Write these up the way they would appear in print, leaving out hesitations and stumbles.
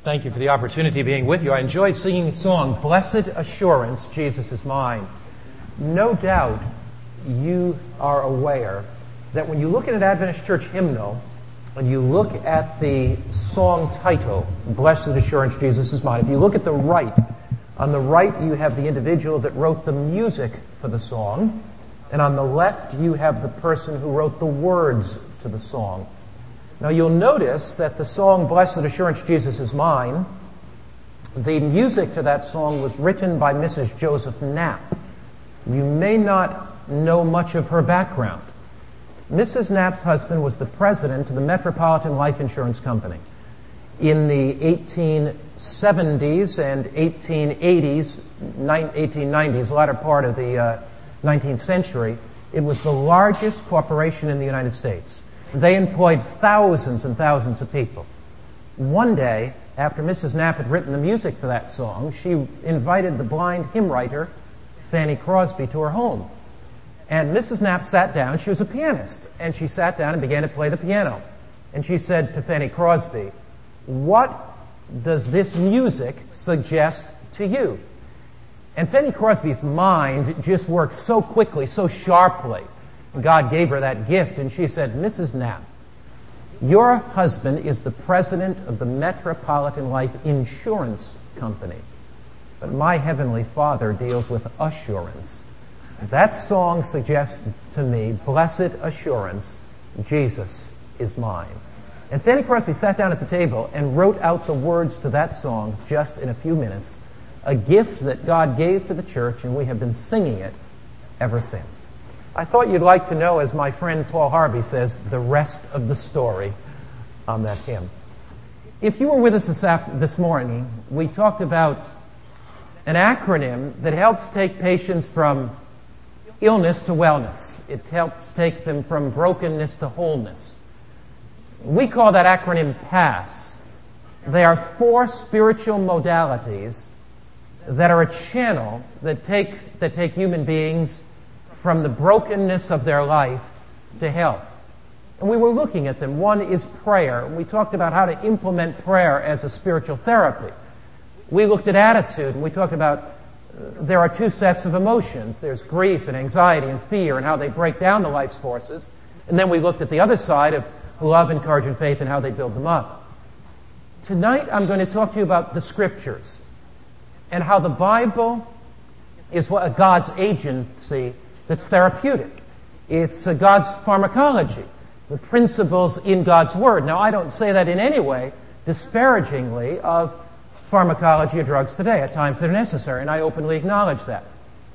Thank you for the opportunity of being with you. I enjoyed singing the song, Blessed Assurance, Jesus is Mine. No doubt you are aware that when you look at an Adventist church hymnal and you look at the song title, Blessed Assurance, Jesus is Mine, if you look at the right, on the right you have the individual that wrote the music for the song, and on the left you have the person who wrote the words to the song. Now you'll notice that the song, Blessed Assurance, Jesus is Mine, the music to that song was written by Mrs. Joseph Knapp. You may not know much of her background. Mrs. Knapp's husband was the president of the Metropolitan Life Insurance Company. In the 1870s and 1890s, latter part of the 19th century, it was the largest corporation in the United States. They employed thousands and thousands of people. One day, after Mrs. Knapp had written the music for that song, she invited the blind hymn writer, Fanny Crosby, to her home. And Mrs. Knapp sat down. She was a pianist. And she sat down and began to play the piano. And she said to Fanny Crosby, "What does this music suggest to you?" And Fanny Crosby's mind just worked so quickly, so sharply. God gave her that gift, and she said, "Mrs. Knapp, your husband is the president of the Metropolitan Life Insurance Company, but my Heavenly Father deals with assurance. That song suggests to me, blessed assurance, Jesus is mine." And Fanny Crosby sat down at the table and wrote out the words to that song just in a few minutes, a gift that God gave to the church, and we have been singing it ever since. I thought you'd like to know, as my friend Paul Harvey says, the rest of the story on that hymn. If you were with us this morning, we talked about an acronym that helps take patients from illness to wellness. It helps take them from brokenness to wholeness. We call that acronym PASS. They are 4 spiritual modalities that are a channel that take human beings from the brokenness of their life to health. And we were looking at them. One is prayer. We talked about how to implement prayer as a spiritual therapy. We looked at attitude, and we talked about there are 2 sets of emotions. There's grief and anxiety and fear and how they break down the life's forces. And then we looked at the other side of love, encouragement, faith, and how they build them up. Tonight I'm going to talk to you about the Scriptures and how the Bible is God's agency that's therapeutic. It's God's pharmacology, the principles in God's Word. Now, I don't say that in any way disparagingly of pharmacology or drugs today. At times they're necessary, and I openly acknowledge that.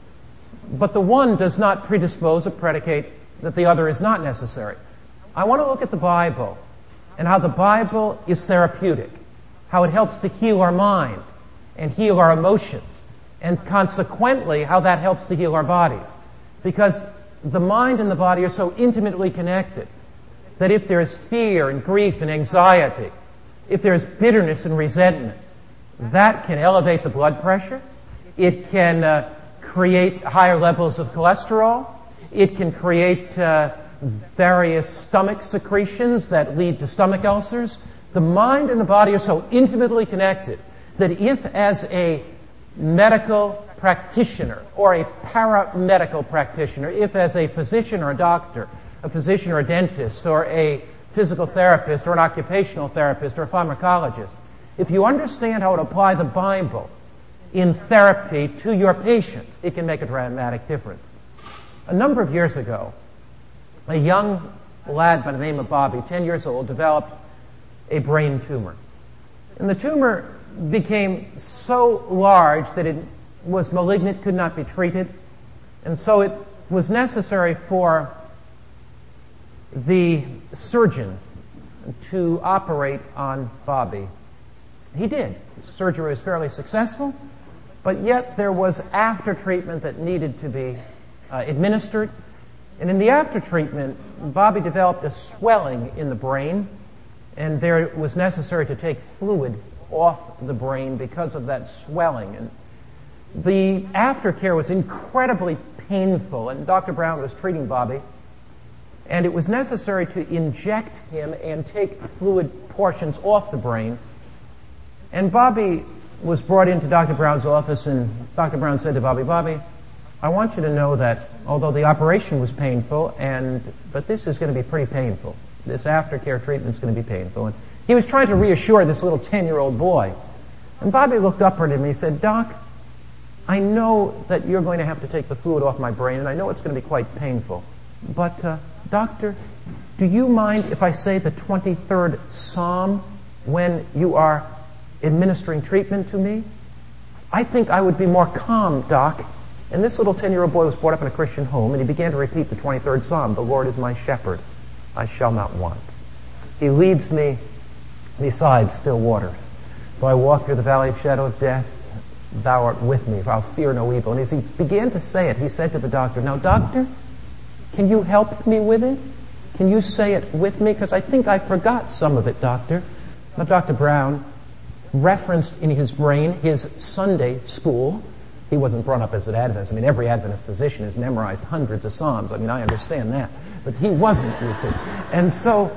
But the one does not predispose or predicate that the other is not necessary. I want to look at the Bible and how the Bible is therapeutic, how it helps to heal our mind and heal our emotions, and consequently how that helps to heal our bodies. Because the mind and the body are so intimately connected that if there's fear and grief and anxiety, if there's bitterness and resentment, that can elevate the blood pressure. It can create higher levels of cholesterol. It can create various stomach secretions that lead to stomach ulcers. The mind and the body are so intimately connected that if, as a medical practitioner or a paramedical practitioner, if as a physician or a doctor, a physician or a dentist or a physical therapist or an occupational therapist or a pharmacologist, if you understand how to apply the Bible in therapy to your patients, it can make a dramatic difference. A number of years ago, a young lad by the name of Bobby, 10 years old, developed a brain tumor. And the tumor became so large that it was malignant, could not be treated. And so it was necessary for the surgeon to operate on Bobby. He did. The surgery was fairly successful, but yet there was after treatment that needed to be administered. And in the after treatment, Bobby developed a swelling in the brain, and there was necessary to take fluid off the brain because of that swelling. And the aftercare was incredibly painful, and Dr. Brown was treating Bobby, and it was necessary to inject him and take fluid portions off the brain. And Bobby was brought into Dr. Brown's office, and Dr. Brown said to Bobby, "Bobby, I want you to know that although the operation was painful, but this is going to be pretty painful. This aftercare treatment is going to be painful." And he was trying to reassure this little 10-year-old boy. And Bobby looked up at him and he said, "Doc, I know that you're going to have to take the fluid off my brain, and I know it's going to be quite painful. But, Doctor, do you mind if I say the 23rd Psalm when you are administering treatment to me? I think I would be more calm, Doc." And this little 10-year-old boy was brought up in a Christian home, and he began to repeat the 23rd Psalm, "The Lord is my shepherd, I shall not want. He leads me beside still waters. Though I walk through the valley of shadow of death, thou art with me, for I'll fear no evil." And as he began to say it, he said to the doctor, "Now, doctor, can you help me with it? Can you say it with me? Because I think I forgot some of it, doctor." Now, Dr. Brown referenced in his brain his Sunday school. He wasn't brought up as an Adventist. I mean, every Adventist physician has memorized hundreds of Psalms. I mean, I understand that. But he wasn't, you see. And so,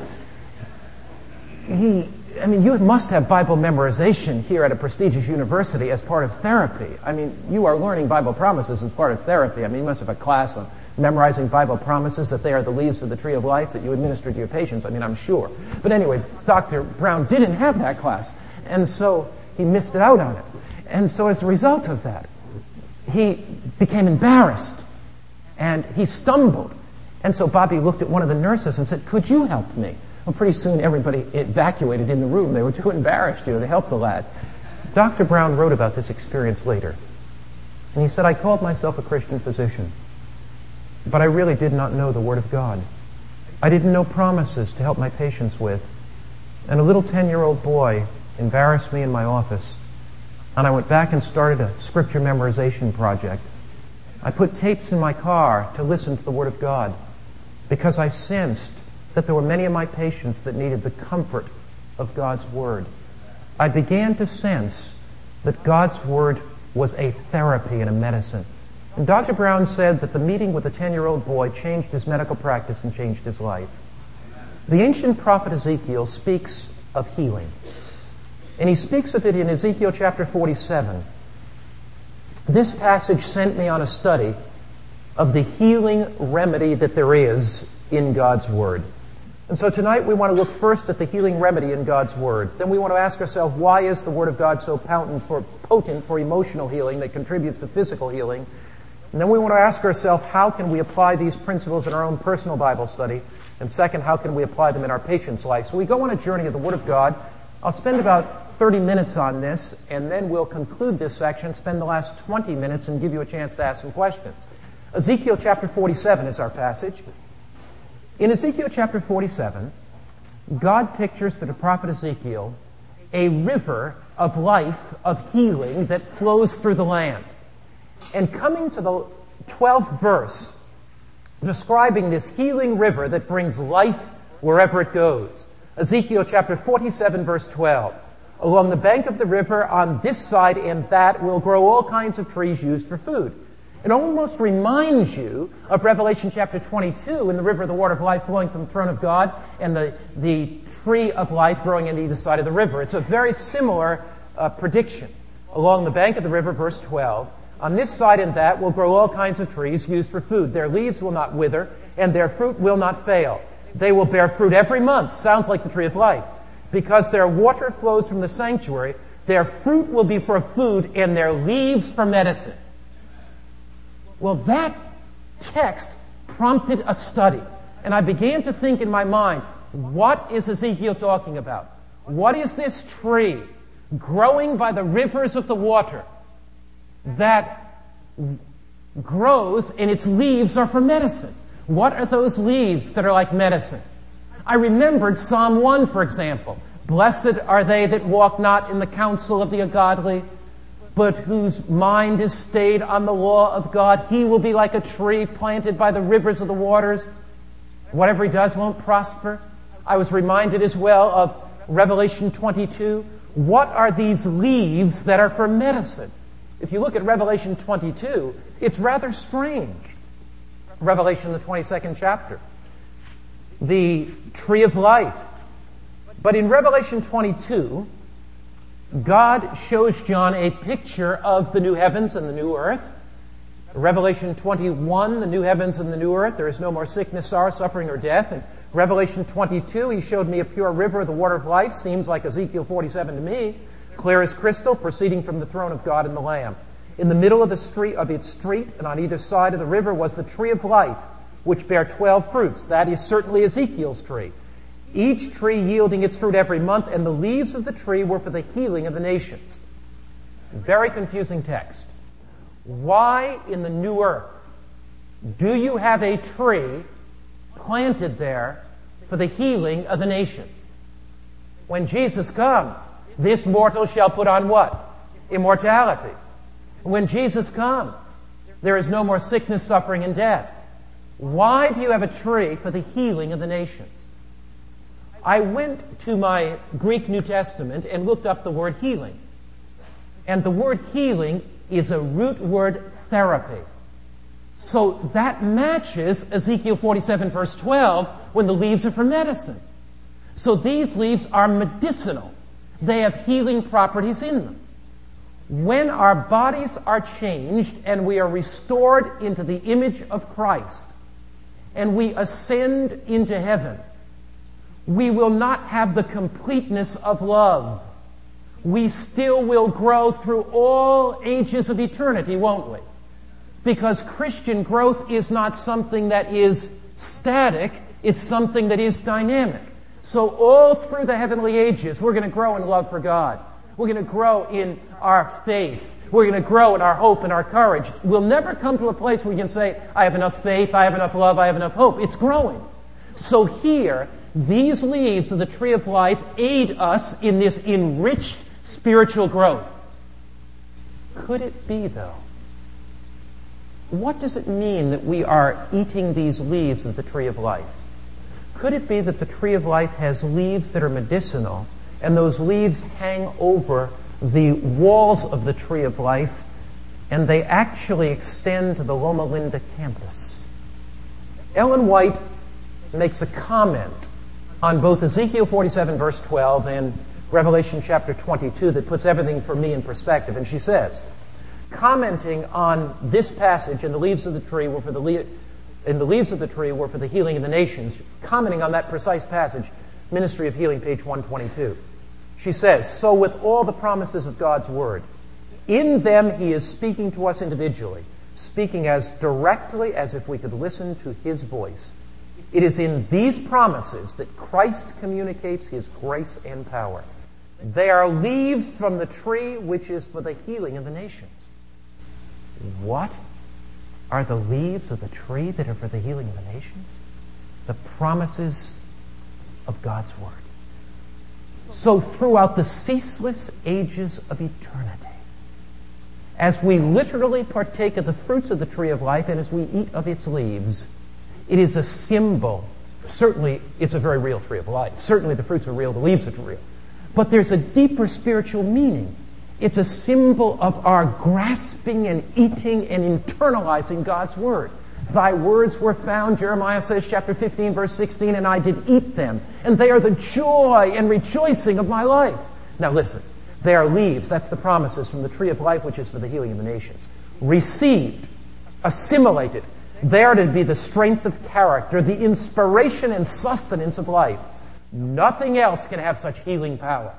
you must have Bible memorization here at a prestigious university as part of therapy. I mean, you are learning Bible promises as part of therapy. I mean, you must have a class on memorizing Bible promises, that they are the leaves of the tree of life that you administer to your patients. I mean, I'm sure. But anyway, Dr. Brown didn't have that class. And so he missed it out on it. And so as a result of that, he became embarrassed and he stumbled. And so Bobby looked at one of the nurses and said, "Could you help me?" Well, pretty soon everybody evacuated in the room. They were too embarrassed, to help the lad. Dr. Brown wrote about this experience later. And he said, "I called myself a Christian physician, but I really did not know the Word of God. I didn't know promises to help my patients with. And a little 10-year-old boy embarrassed me in my office. And I went back and started a scripture memorization project. I put tapes in my car to listen to the Word of God because I sensed that there were many of my patients that needed the comfort of God's Word. I began to sense that God's Word was a therapy and a medicine." And Dr. Brown said that the meeting with the 10-year-old boy changed his medical practice and changed his life. The ancient prophet Ezekiel speaks of healing. And he speaks of it in Ezekiel chapter 47. This passage sent me on a study of the healing remedy that there is in God's Word. And so tonight we want to look first at the healing remedy in God's Word. Then we want to ask ourselves, why is the Word of God so potent for emotional healing that contributes to physical healing? And then we want to ask ourselves, how can we apply these principles in our own personal Bible study? And second, how can we apply them in our patient's life? So we go on a journey of the Word of God. I'll spend about 30 minutes on this, and then we'll conclude this section, spend the last 20 minutes, and give you a chance to ask some questions. Ezekiel chapter 47 is our passage. In Ezekiel chapter 47, God pictures to the prophet Ezekiel a river of life, of healing that flows through the land. And coming to the 12th verse, describing this healing river that brings life wherever it goes. Ezekiel chapter 47, verse 12. "Along the bank of the river on this side and that will grow all kinds of trees used for food." It almost reminds you of Revelation chapter 22 in the river of the water of life flowing from the throne of God and the tree of life growing on either side of the river. It's a very similar prediction. Along the bank of the river, verse 12, "On this side and that will grow all kinds of trees used for food. Their leaves will not wither and their fruit will not fail. They will bear fruit every month." Sounds like the tree of life. "Because their water flows from the sanctuary, their fruit will be for food and their leaves for medicine." Well, that text prompted a study. And I began to think in my mind, what is Ezekiel talking about? What is this tree growing by the rivers of the water that grows and its leaves are for medicine? What are those leaves that are like medicine? I remembered Psalm 1, for example. "Blessed are they that walk not in the counsel of the ungodly, but whose mind is stayed on the law of God. He will be like a tree planted by the rivers of the waters. Whatever he does won't prosper." I was reminded as well of Revelation 22. What are these leaves that are for medicine? If you look at Revelation 22, it's rather strange. Revelation, the 22nd chapter. The tree of life. But in Revelation 22, God shows John a picture of the new heavens and the new earth. Revelation 21, the new heavens and the new earth, there is no more sickness, sorrow, suffering, or death. And Revelation 22, he showed me a pure river of the water of life. Seems like Ezekiel 47 to me. Clear as crystal, proceeding from the throne of God and the Lamb. In the middle of its street, and on either side of the river was the tree of life, which bare 12 fruits. That is certainly Ezekiel's tree. Each tree yielding its fruit every month, and the leaves of the tree were for the healing of the nations. Very confusing text. Why in the new earth do you have a tree planted there for the healing of the nations? When Jesus comes, this mortal shall put on what? Immortality. When Jesus comes, there is no more sickness, suffering, and death. Why do you have a tree for the healing of the nations? I went to my Greek New Testament and looked up the word healing. And the word healing is a root word therapy. So that matches Ezekiel 47 verse 12 when the leaves are for medicine. So these leaves are medicinal. They have healing properties in them. When our bodies are changed and we are restored into the image of Christ and we ascend into heaven, we will not have the completeness of love. We still will grow through all ages of eternity, won't we? Because Christian growth is not something that is static, it's something that is dynamic. So all through the heavenly ages, we're going to grow in love for God. We're going to grow in our faith. We're going to grow in our hope and our courage. We'll never come to a place where we can say, I have enough faith, I have enough love, I have enough hope. It's growing. So here, these leaves of the tree of life aid us in this enriched spiritual growth. Could it be, though? What does it mean that we are eating these leaves of the tree of life? Could it be that the tree of life has leaves that are medicinal, and those leaves hang over the walls of the tree of life, and they actually extend to the Loma Linda campus? Ellen White makes a comment on both Ezekiel 47 verse 12 and Revelation chapter 22 that puts everything for me in perspective. And she says, commenting on this passage, and the leaves of the tree were for the healing of the nations, commenting on that precise passage, Ministry of Healing, page 122. She says, so with all the promises of God's Word, in them He is speaking to us individually, speaking as directly as if we could listen to His voice. It is in these promises that Christ communicates His grace and power. They are leaves from the tree which is for the healing of the nations. What are the leaves of the tree that are for the healing of the nations? The promises of God's Word. So throughout the ceaseless ages of eternity, as we literally partake of the fruits of the tree of life and as we eat of its leaves, it is a symbol. Certainly, it's a very real tree of life. Certainly, the fruits are real, the leaves are real. But there's a deeper spiritual meaning. It's a symbol of our grasping and eating and internalizing God's Word. Thy words were found, Jeremiah says, chapter 15, verse 16, and I did eat them. And they are the joy and rejoicing of my life. Now listen, they are leaves. That's the promises from the tree of life, which is for the healing of the nations. Received, assimilated. They are to be the strength of character, the inspiration and sustenance of life. Nothing else can have such healing power.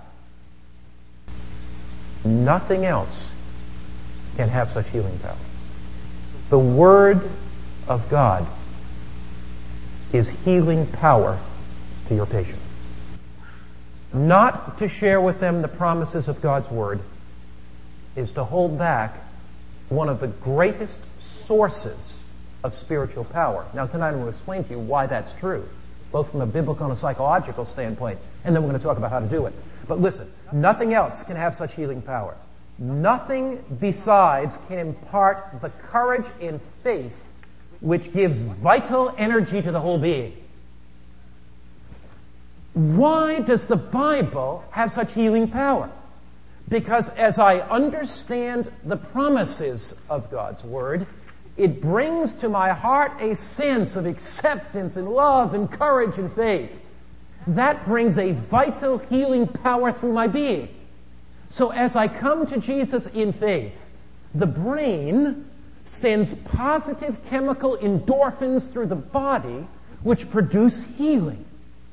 Nothing else can have such healing power. The Word of God is healing power to your patients. Not to share with them the promises of God's Word is to hold back one of the greatest sources of spiritual power. Now tonight I'm going to explain to you why that's true, both from a biblical and a psychological standpoint, and then we're going to talk about how to do it. But listen, nothing else can have such healing power. Nothing besides can impart the courage and faith which gives vital energy to the whole being. Why does the Bible have such healing power? Because as I understand the promises of God's Word, it brings to my heart a sense of acceptance and love and courage and faith. That brings a vital healing power through my being. So as I come to Jesus in faith, the brain sends positive chemical endorphins through the body which produce healing.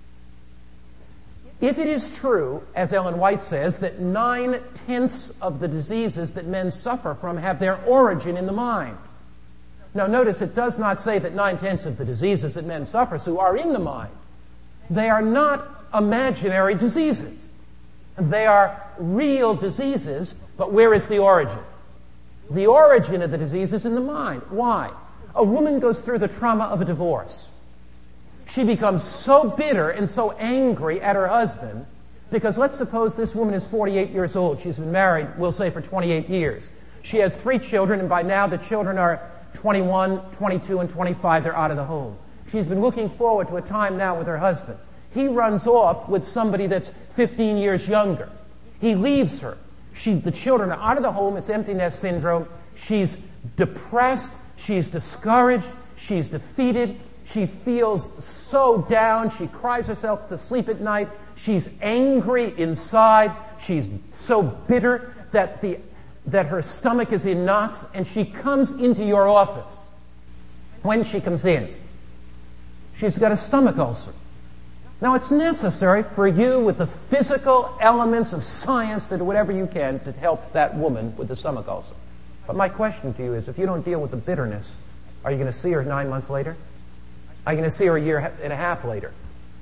If it is true, as Ellen White says, that 9/10 of the diseases that men suffer from have their origin in the mind. Now notice it does not say that 9/10 of the diseases that men suffer through are in the mind. They are not imaginary diseases. They are real diseases, but where is the origin? The origin of the disease is in the mind. Why? A woman goes through the trauma of a divorce. She becomes so bitter and so angry at her husband because let's suppose this woman is 48 years old. She's been married, we'll say, for 28 years. She has 3 children, and by now the children are 21, 22, and 25. They're out of the home. She's been looking forward to a time now with her husband. He runs off with somebody that's 15 years younger. He leaves her. The children are out of the home. It's empty nest syndrome. She's depressed. She's discouraged. She's defeated. She feels so down. She cries herself to sleep at night. She's angry inside. She's so bitter that her stomach is in knots, and she comes into your office. When she comes in, she's got a stomach ulcer. Now, it's necessary for you, with the physical elements of science, to do whatever you can to help that woman with the stomach ulcer. But my question to you is, if you don't deal with the bitterness, are you going to see her 9 months later? Are you going to see her a year and a half later?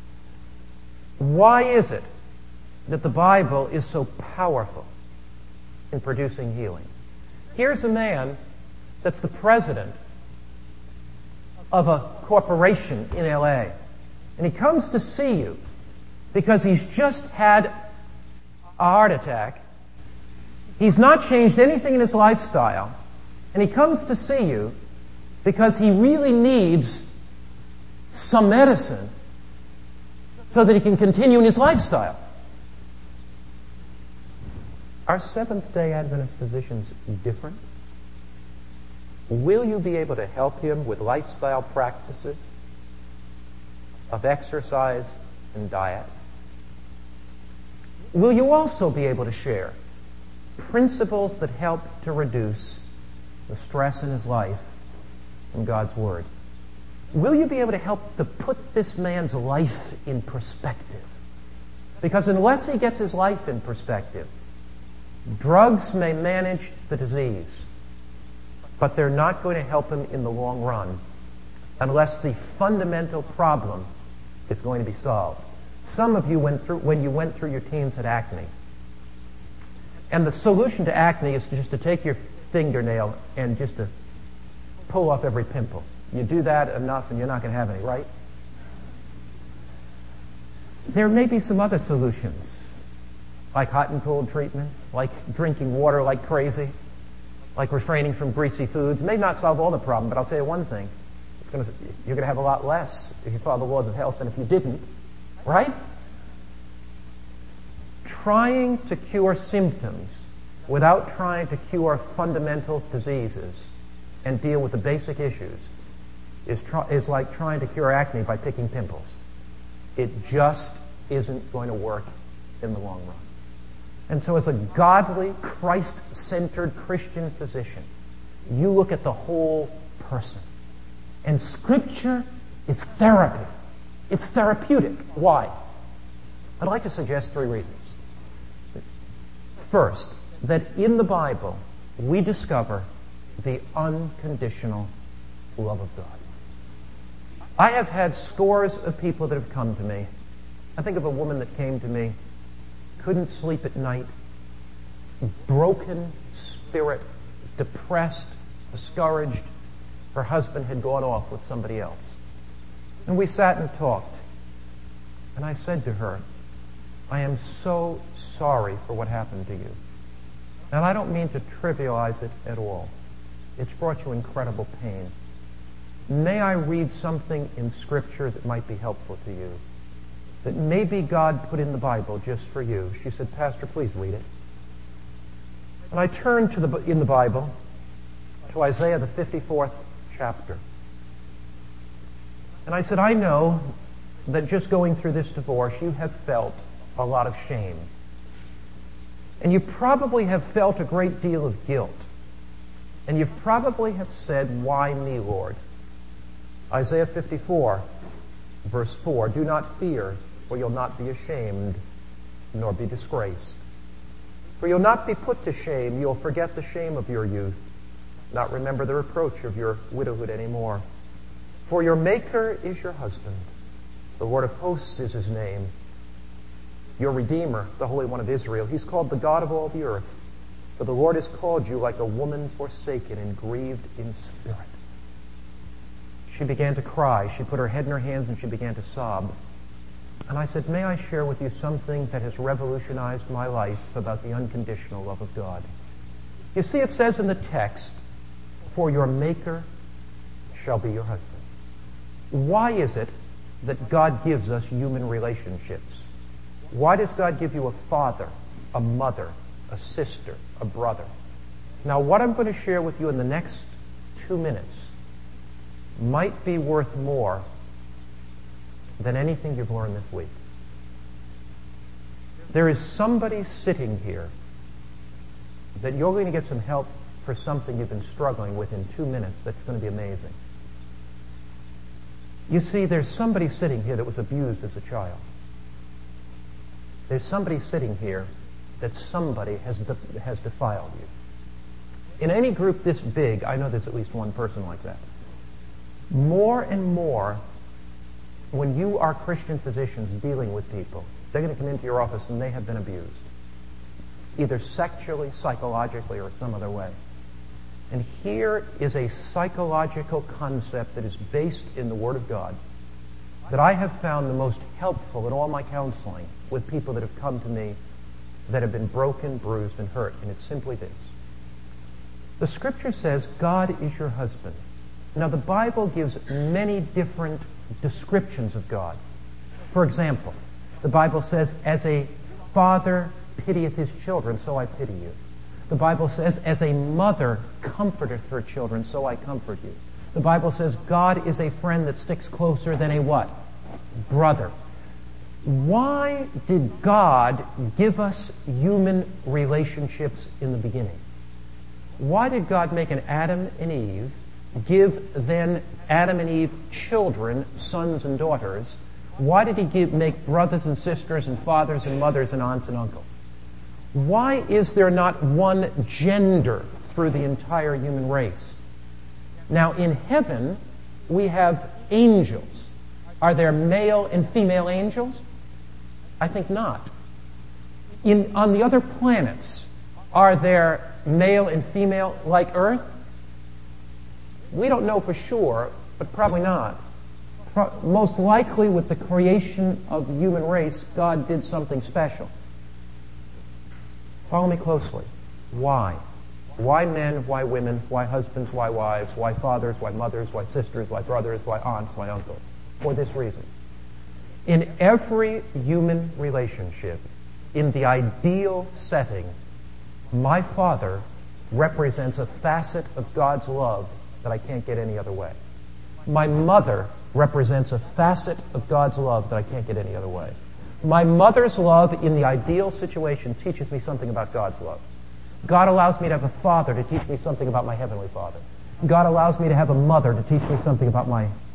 Why is it that the Bible is so powerful in producing healing? Here's a man that's the president of a corporation in L.A., and he comes to see you because he's just had a heart attack. He's not changed anything in his lifestyle, and he comes to see you because he really needs some medicine so that he can continue in his lifestyle. Are Seventh-day Adventist physicians different? Will you be able to help him with lifestyle practices of exercise and diet? Will you also be able to share principles that help to reduce the stress in his life from God's Word? Will you be able to help to put this man's life in perspective? Because unless he gets his life in perspective, drugs may manage the disease, but they're not going to help him in the long run unless the fundamental problem is going to be solved. Some of you when you went through your teens, had acne. And the solution to acne is just to take your fingernail and just to pull off every pimple. You do that enough and you're not going to have any, right? There may be some other solutions, like hot and cold treatments, like drinking water like crazy, like refraining from greasy foods. It may not solve all the problem, but I'll tell you one thing. You're going to have a lot less if you follow the laws of health than if you didn't, right? Trying to cure symptoms without trying to cure fundamental diseases and deal with the basic issues is like trying to cure acne by picking pimples. It just isn't going to work in the long run. And so as a godly, Christ-centered Christian physician, you look at the whole person. And Scripture is therapy. It's therapeutic. Why? I'd like to suggest 3 reasons. First, that in the Bible, we discover the unconditional love of God. I have had scores of people that have come to me. I think of a woman that came to me, couldn't sleep at night, broken spirit, depressed, discouraged. Her husband had gone off with somebody else. And we sat and talked. And I said to her, I am so sorry for what happened to you. And I don't mean to trivialize it at all. It's brought you incredible pain. May I read something in Scripture that might be helpful to you, that maybe God put in the Bible just for you? She said, Pastor, please read it. And I turned in the Bible to Isaiah, the 54th chapter. And I said, I know that just going through this divorce, you have felt a lot of shame. And you probably have felt a great deal of guilt. And you probably have said, "Why me, Lord?" Isaiah 54, verse 4, "Do not fear, for you'll not be ashamed, nor be disgraced. For you'll not be put to shame, you'll forget the shame of your youth, not remember the reproach of your widowhood anymore. For your Maker is your husband, the Lord of hosts is his name. Your Redeemer, the Holy One of Israel, he's called the God of all the earth. For the Lord has called you like a woman forsaken and grieved in spirit." She began to cry. She put her head in her hands and she began to sob. And I said, "May I share with you something that has revolutionized my life about the unconditional love of God?" You see, it says in the text, "For your Maker shall be your husband." Why is it that God gives us human relationships? Why does God give you a father, a mother, a sister, a brother? Now, what I'm going to share with you in the next 2 minutes might be worth more than anything you've learned this week. There is somebody sitting here that you're going to get some help for something you've been struggling with in 2 minutes that's going to be amazing. You see, there's somebody sitting here that was abused as a child. There's somebody sitting here that somebody has defiled you. In any group this big, I know there's at least one person like that. More and more, when you are Christian physicians dealing with people, they're going to come into your office and they have been abused, either sexually, psychologically, or some other way. And here is a psychological concept that is based in the Word of God that I have found the most helpful in all my counseling with people that have come to me that have been broken, bruised, and hurt. And it's simply this. The Scripture says, God is your husband. Now, the Bible gives many different descriptions of God. For example, the Bible says, "As a father pitieth his children, so I pity you." The Bible says, "As a mother comforteth her children, so I comfort you." The Bible says, "God is a friend that sticks closer than a" what? Brother. Why did God give us human relationships in the beginning? Why did God make an Adam and Eve, give then Adam and Eve children, sons and daughters? Why did he make brothers and sisters and fathers and mothers and aunts and uncles? Why is there not one gender through the entire human race? Now, in heaven, we have angels. Are there male and female angels? I think not. On the other planets, are there male and female like Earth? We don't know for sure, but probably not. Most likely, with the creation of the human race, God did something special. Follow me closely. Why? Why men? Why women? Why husbands? Why wives? Why fathers? Why mothers? Why sisters? Why brothers? Why aunts? Why uncles? For this reason. In every human relationship, in the ideal setting, my father represents a facet of God's love that I can't get any other way. My mother represents a facet of God's love that I can't get any other way. My mother's love in the ideal situation teaches me something about God's love. God allows me to have a father to teach me something about my Heavenly Father. God allows me to have a mother to teach me something about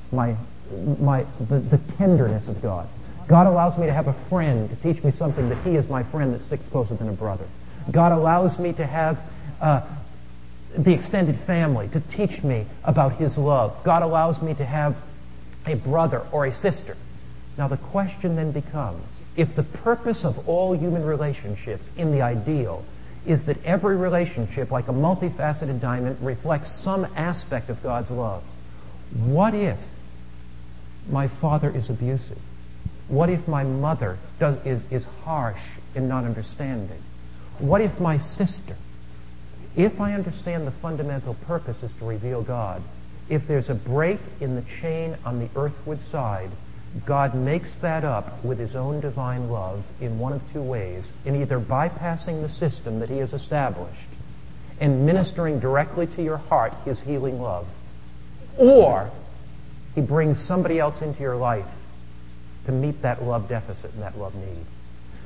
the tenderness of God. God allows me to have a friend to teach me something that He is my friend that sticks closer than a brother. God allows me to have the extended family to teach me about His love. God allows me to have a brother or a sister. Now the question then becomes, if the purpose of all human relationships in the ideal is that every relationship, like a multifaceted diamond, reflects some aspect of God's love, what if my father is abusive? What if my mother is harsh and not understanding? What if my sister? If I understand the fundamental purpose is to reveal God, if there's a break in the chain on the earthward side, God makes that up with His own divine love in one of two ways, in either bypassing the system that He has established and ministering directly to your heart His healing love, or He brings somebody else into your life to meet that love deficit and that love need.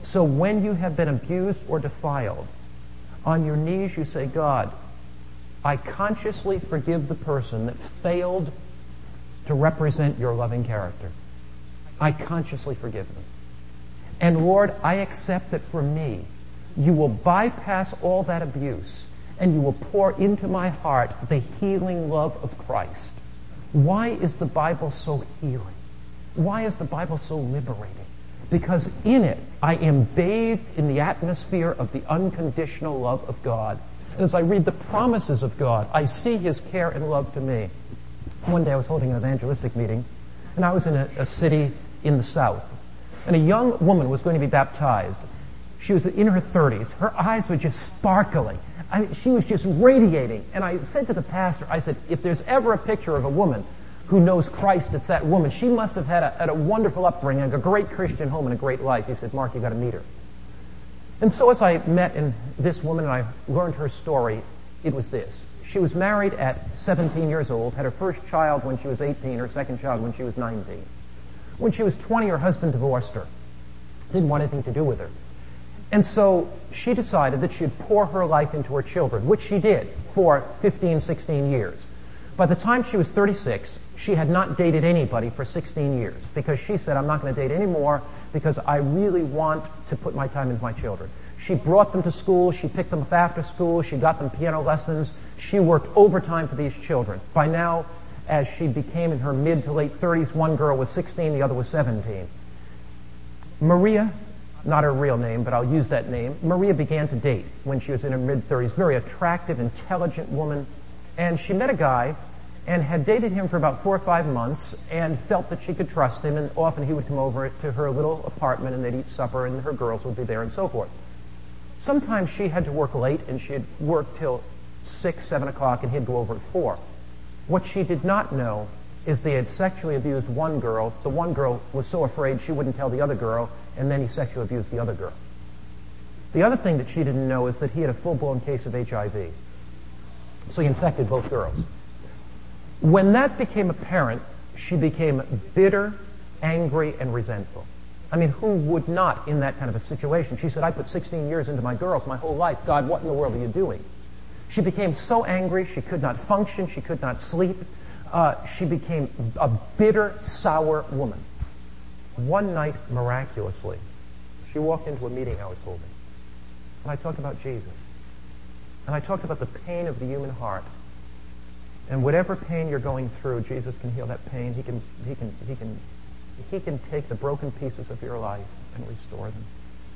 So when you have been abused or defiled, on your knees you say, God, I consciously forgive the person that failed to represent your loving character. I consciously forgive them. And Lord, I accept that for me, you will bypass all that abuse and you will pour into my heart the healing love of Christ. Why is the Bible so healing? Why is the Bible so liberating? Because in it, I am bathed in the atmosphere of the unconditional love of God. And as I read the promises of God, I see His care and love to me. One day I was holding an evangelistic meeting, and I was in a city in the South. And a young woman was going to be baptized. She was in her 30s. Her eyes were just sparkling. I mean, she was just radiating. And I said to the pastor, I said, if there's ever a picture of a woman who knows Christ, it's that woman. She must have had a wonderful upbringing, a great Christian home, and a great life. He said, Mark, you got to meet her. And so as I met this woman and I learned her story, it was this. She was married at 17 years old, had her first child when she was 18, her second child when she was 19. When she was 20, her husband divorced her. Didn't want anything to do with her. And so she decided that she'd pour her life into her children, which she did for 15, 16 years. By the time she was 36, she had not dated anybody for 16 years because she said, I'm not going to date anymore because I really want to put my time into my children. She brought them to school. She picked them up after school. She got them piano lessons. She worked overtime for these children. By now, as she became in her mid to late 30s, one girl was 16, the other was 17. Maria, not her real name, but I'll use that name. Maria began to date when she was in her mid-30s. Very attractive, intelligent woman. And she met a guy and had dated him for about 4 or 5 months and felt that she could trust him. And often he would come over to her little apartment and they'd eat supper and her girls would be there and so forth. Sometimes she had to work late and she'd work till 6, 7 o'clock and he'd go over at 4. What she did not know is they had sexually abused one girl. The one girl was so afraid she wouldn't tell the other girl, and then he sexually abused the other girl. The other thing that she didn't know is that he had a full-blown case of HIV. So he infected both girls. When that became apparent, she became bitter, angry, and resentful. I mean, who would not in that kind of a situation? She said, I put 16 years into my girls, my whole life. God, what in the world are you doing? She became so angry, she could not function, she could not sleep. She became a bitter, sour woman. One night, miraculously, she walked into a meeting I was holding. And I talked about Jesus. And I talked about the pain of the human heart. And whatever pain you're going through, Jesus can heal that pain. He can take the broken pieces of your life and restore them.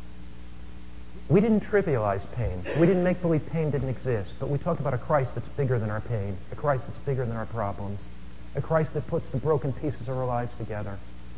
We didn't trivialize pain. We didn't make believe pain didn't exist, but we talked about a Christ that's bigger than our pain, a Christ that's bigger than our problems, a Christ that puts the broken pieces of our lives together.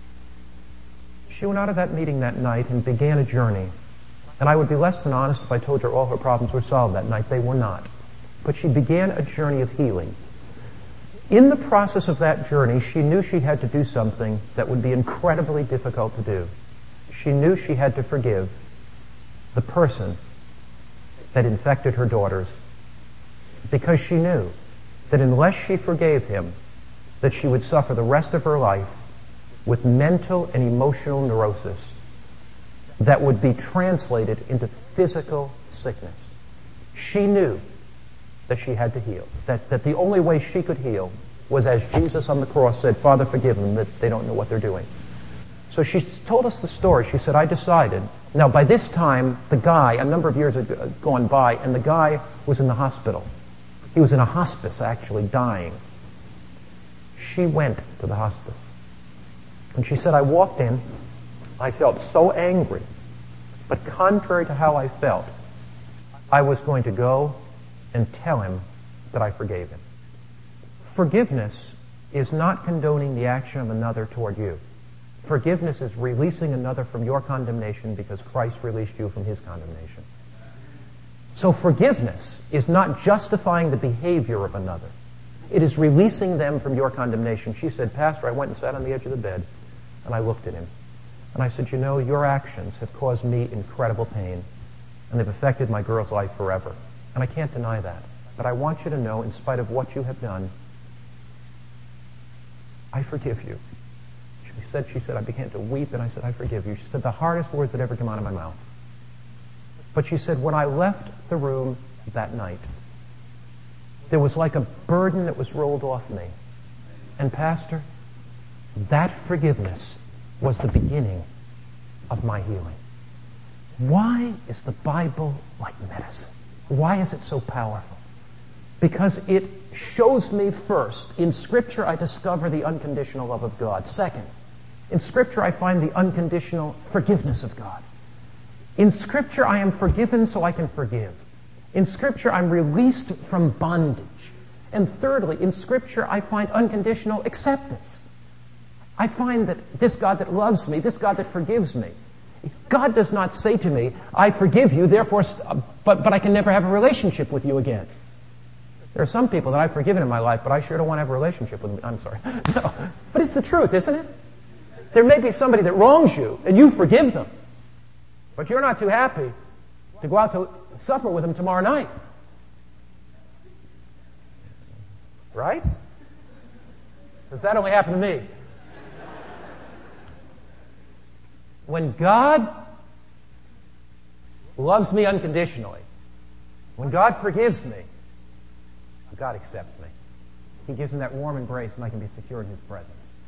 She went out of that meeting that night and began a journey. And I would be less than honest if I told her all her problems were solved that night. They were not. But she began a journey of healing. In the process of that journey, she knew she had to do something that would be incredibly difficult to do. She knew she had to forgive the person that infected her daughters, because she knew that unless she forgave him, that she would suffer the rest of her life with mental and emotional neurosis that would be translated into physical sickness. She knew that she had to heal, that the only way she could heal was as Jesus on the cross said, Father, forgive them, that they don't know what they're doing. So she told us the story. She said, I decided. Now, by this time, the guy, a number of years had gone by, and the guy was in the hospital. He was in a hospice, actually, dying. She went to the hospice. And she said, I walked in. I felt so angry. But contrary to how I felt, I was going to go and tell him that I forgave him. Forgiveness is not condoning the action of another toward you. Forgiveness is releasing another from your condemnation because Christ released you from his condemnation. So forgiveness is not justifying the behavior of another. It is releasing them from your condemnation. She said, Pastor, I went and sat on the edge of the bed and I looked at him. And I said, you know, your actions have caused me incredible pain and they've affected my girl's life forever. And I can't deny that. But I want you to know, in spite of what you have done, I forgive you. She She said, I began to weep, and I said, I forgive you. She said, the hardest words that ever came out of my mouth. But she said, when I left the room that night, there was like a burden that was rolled off me. And Pastor, that forgiveness was the beginning of my healing. Why is the Bible like medicine? Why is it so powerful? Because it shows me first, in Scripture I discover the unconditional love of God. Second, in Scripture I find the unconditional forgiveness of God. In Scripture I am forgiven so I can forgive. In Scripture I'm released from bondage. And thirdly, in Scripture I find unconditional acceptance. I find that this God that loves me, this God that forgives me, God does not say to me, I forgive you, therefore, but I can never have a relationship with you again. There are some people that I've forgiven in my life, but I sure don't want to have a relationship with them. I'm sorry. No. But it's the truth, isn't it? There may be somebody that wrongs you, and you forgive them. But you're not too happy to go out to supper with them tomorrow night. Right? Because that only happened to me. When God loves me unconditionally, when God forgives me, God accepts me. He gives me that warm embrace, and I can be secure in His presence.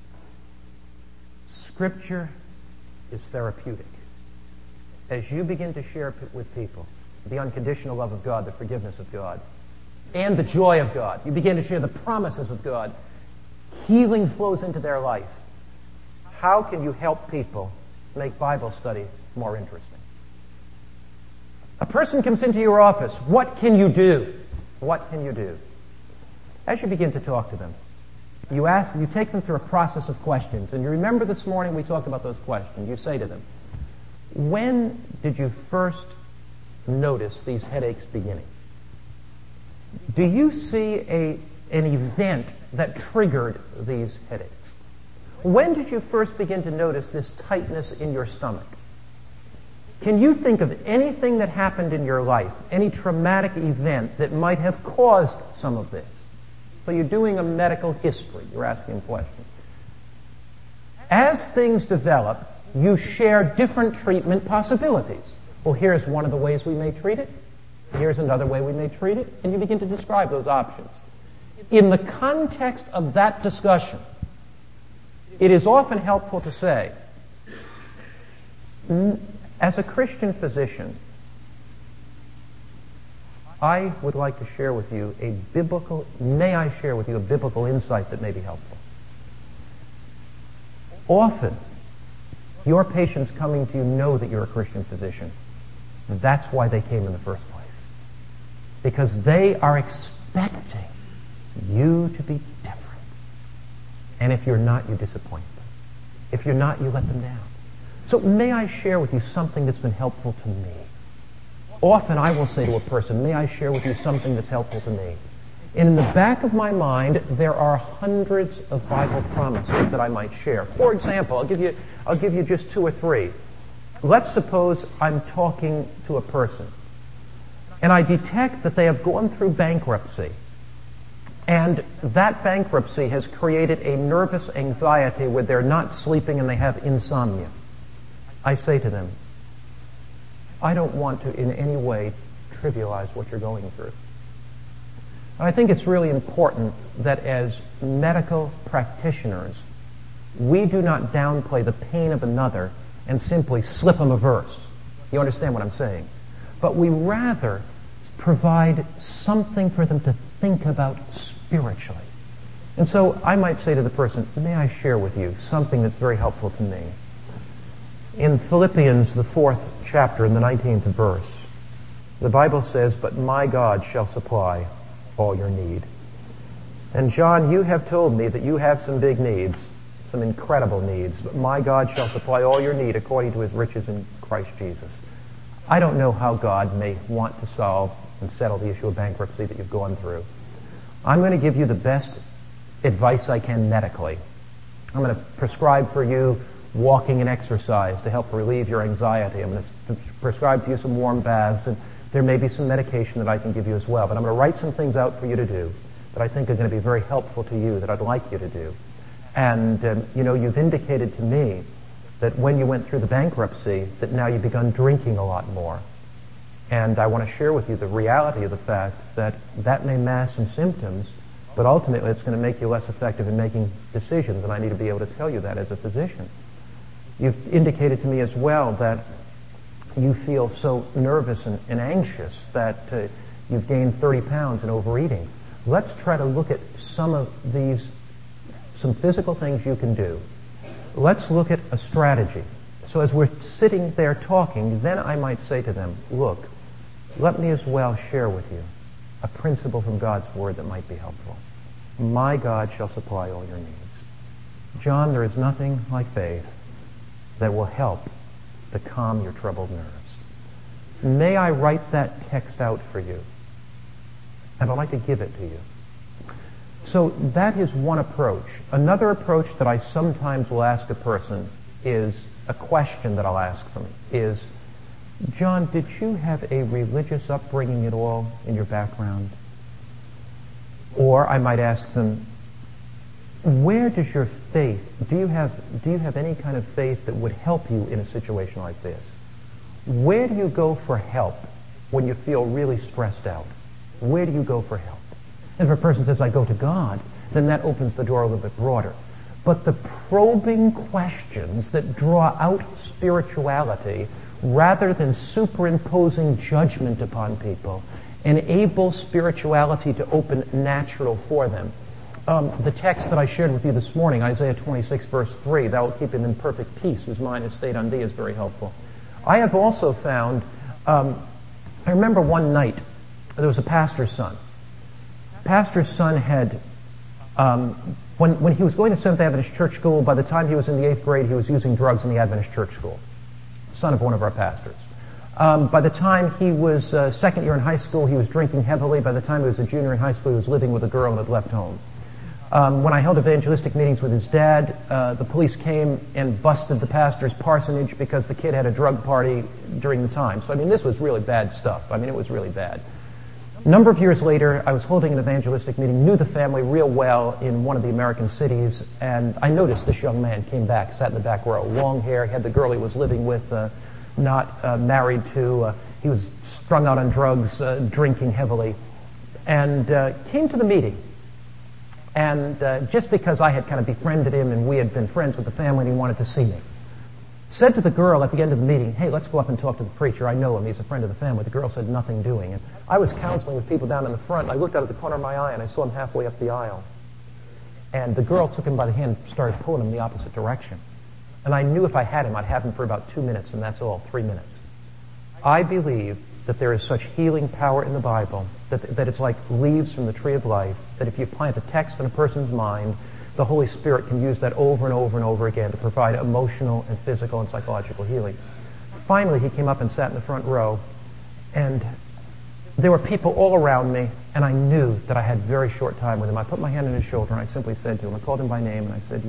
Scripture is therapeutic. As you begin to share with people the unconditional love of God, the forgiveness of God, and the joy of God, you begin to share the promises of God, healing flows into their life. How can you help people make Bible study more interesting? A person comes into your office. What can you do? What can you do? As you begin to talk to them, you take them through a process of questions. And you remember this morning we talked about those questions. You say to them, when did you first notice these headaches beginning? Do you see an event that triggered these headaches? When did you first begin to notice this tightness in your stomach? Can you think of anything that happened in your life, any traumatic event that might have caused some of this? So you're doing a medical history. You're asking questions. As things develop, you share different treatment possibilities. Well, here's one of the ways we may treat it. Here's another way we may treat it. And you begin to describe those options. In the context of that discussion, it is often helpful to say, as a Christian physician, I would like to share with you may I share with you a biblical insight that may be helpful. Often, your patients coming to you know that you're a Christian physician. That's why they came in the first place. Because they are expecting you to be different. And if you're not, you disappoint them. If you're not, you let them down. So may I share with you something that's been helpful to me? Often I will say to a person, may I share with you something that's helpful to me? And in the back of my mind, there are hundreds of Bible promises that I might share. For example, I'll give you just two or three. Let's suppose I'm talking to a person, and I detect that they have gone through bankruptcy. And that bankruptcy has created a nervous anxiety where they're not sleeping and they have insomnia. I say to them, I don't want to in any way trivialize what you're going through. And I think it's really important that as medical practitioners, we do not downplay the pain of another and simply slip them a verse. You understand what I'm saying? But we rather provide something for them to think about spiritually. And so I might say to the person, may I share with you something that's very helpful to me? In Philippians, the 4th chapter, in the 19th verse, the Bible says, but my God shall supply all your need. And John, you have told me that you have some big needs, some incredible needs, but my God shall supply all your need according to His riches in Christ Jesus. I don't know how God may want to solve and settle the issue of bankruptcy that you've gone through. I'm going to give you the best advice I can medically. I'm going to prescribe for you walking and exercise to help relieve your anxiety. I'm going to prescribe to you some warm baths, and there may be some medication that I can give you as well. But I'm going to write some things out for you to do that I think are going to be very helpful to you, that I'd like you to do. And, you've indicated to me that when you went through the bankruptcy, that now you've begun drinking a lot more. And I want to share with you the reality of the fact that that may mask some symptoms, but ultimately it's going to make you less effective in making decisions, and I need to be able to tell you that as a physician. You've indicated to me as well that you feel so nervous and anxious that you've gained 30 pounds in overeating. Let's try to look at some physical things you can do. Let's look at a strategy. So as we're sitting there talking, then I might say to them, look, let me as well share with you a principle from God's Word that might be helpful. My God shall supply all your needs. John, there is nothing like faith that will help to calm your troubled nerves. May I write that text out for you? And I'd like to give it to you. So that is one approach. Another approach that I sometimes will ask a person is a question that I'll ask them is, John, did you have a religious upbringing at all in your background? Or I might ask them, where does your faith, do you have any kind of faith that would help you in a situation like this? Where do you go for help when you feel really stressed out? Where do you go for help? And if a person says, I go to God, then that opens the door a little bit broader. But the probing questions that draw out spirituality, rather than superimposing judgment upon people, enable spirituality to open natural for them. The text that I shared with you this morning, Isaiah 26, verse 3, thou wilt keep him in perfect peace, whose mind is stayed on thee, is very helpful. I have also found, I remember one night, there was a pastor's son. Pastor's son had, when he was going to Seventh Adventist Church School, by the time he was in the 8th grade, he was using drugs in the Adventist Church School. Son of one of our pastors. By the time he was second year in high school, he was drinking heavily. By the time he was a junior in high school, he was living with a girl and had left home. When I held evangelistic meetings with his dad, the police came and busted the pastor's parsonage because the kid had a drug party during the time. So, this was really bad stuff. It was really bad. A number of years later, I was holding an evangelistic meeting, knew the family real well in one of the American cities, and I noticed this young man came back, sat in the back row, long hair, had the girl he was living with, not married to. He was strung out on drugs, drinking heavily, and came to the meeting. And just because I had kind of befriended him and we had been friends with the family and he wanted to see me, said to the girl at the end of the meeting, hey, let's go up and talk to the preacher. I know him. He's a friend of the family. The girl said, nothing doing. And I was counseling with people down in the front, and I looked out at the corner of my eye, and I saw him halfway up the aisle. And the girl took him by the hand and started pulling him in the opposite direction. And I knew if I had him, I'd have him for about 2 minutes, and that's all, 3 minutes. I believe that there is such healing power in the Bible, that it's like leaves from the tree of life, that if you plant a text in a person's mind, the Holy Spirit can use that over and over and over again to provide emotional and physical and psychological healing. Finally, he came up and sat in the front row, and there were people all around me, and I knew that I had very short time with him. I put my hand on his shoulder, and I simply said to him, I called him by name, and I said,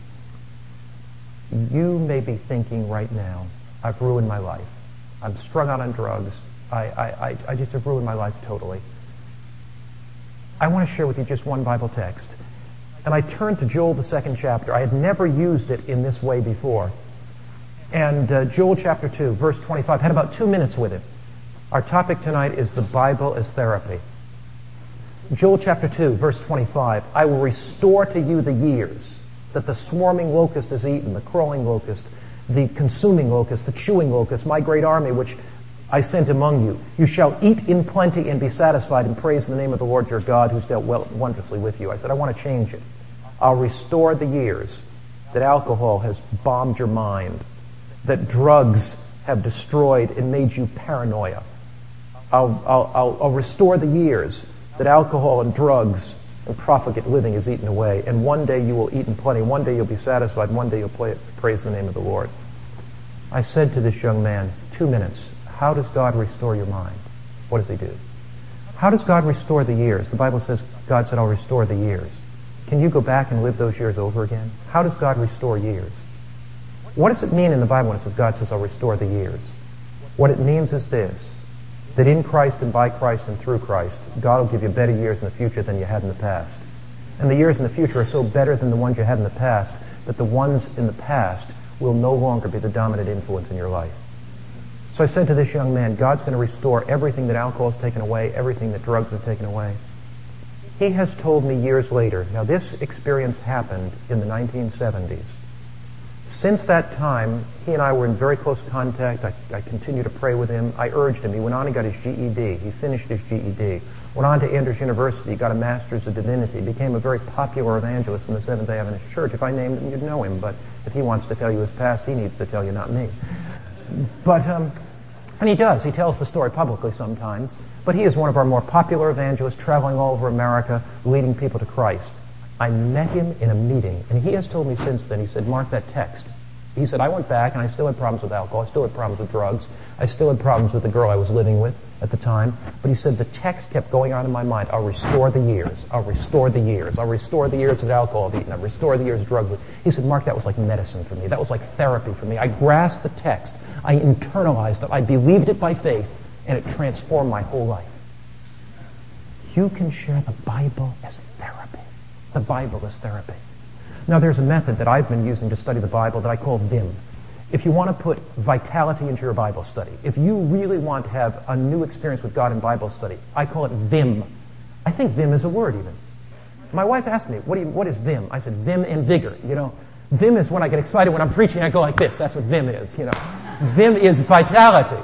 you may be thinking right now, I've ruined my life. I'm strung out on drugs. I just have ruined my life totally. I want to share with you just one Bible text. And I turned to Joel, the 2nd chapter. I had never used it in this way before. And Joel chapter 2, verse 25, had about 2 minutes with it. Our topic tonight is the Bible as therapy. Joel chapter 2, verse 25, I will restore to you the years that the swarming locust has eaten, the crawling locust, the consuming locust, the chewing locust, my great army which I sent among you. You shall eat in plenty and be satisfied, and praise the name of the Lord your God, who's dealt wondrously with you. I said, I want to change it. I'll restore the years that alcohol has bombed your mind, that drugs have destroyed and made you paranoia. I'll restore the years that alcohol and drugs and profligate living has eaten away. And one day you will eat in plenty. One day you'll be satisfied. One day you'll praise the name of the Lord. I said to this young man, 2 minutes, how does God restore your mind? What does he do? How does God restore the years? The Bible says, God said, I'll restore the years. Can you go back and live those years over again? How does God restore years? What does it mean in the Bible when it says, God says, I'll restore the years? What it means is this, that in Christ and by Christ and through Christ, God will give you better years in the future than you had in the past. And the years in the future are so better than the ones you had in the past that the ones in the past will no longer be the dominant influence in your life. So I said to this young man, God's going to restore everything that alcohol has taken away, everything that drugs have taken away. He has told me years later, now this experience happened in the 1970s. Since that time, he and I were in very close contact. I continued to pray with him. I urged him. He went on and got his GED. He finished his GED. Went on to Andrews University, got a Master's of Divinity, became a very popular evangelist in the Seventh-day Adventist Church. If I named him, you'd know him, but if he wants to tell you his past, he needs to tell you, not me. But, and he does. He tells the story publicly sometimes, but he is one of our more popular evangelists, traveling all over America, leading people to Christ. I met him in a meeting, and he has told me since then, he said, Mark, that text. He said, I went back, and I still had problems with alcohol, I still had problems with drugs, I still had problems with the girl I was living with at the time, but he said the text kept going on in my mind, I'll restore the years, I'll restore the years, I'll restore the years that alcohol had eaten, I'll restore the years of drugs. He said, Mark, that was like medicine for me, that was like therapy for me. I grasped the text, I internalized it, I believed it by faith, and it transformed my whole life. You can share the Bible as therapy. The Bible is therapy. Now, there's a method that I've been using to study the Bible that I call VIM. If you want to put vitality into your Bible study, if you really want to have a new experience with God in Bible study, I call it VIM. I think VIM is a word even. My wife asked me, what is VIM? I said, Vim and vigor. You know, Vim is when I get excited when I'm preaching, I go like this. That's what Vim is, you know. Vim is vitality.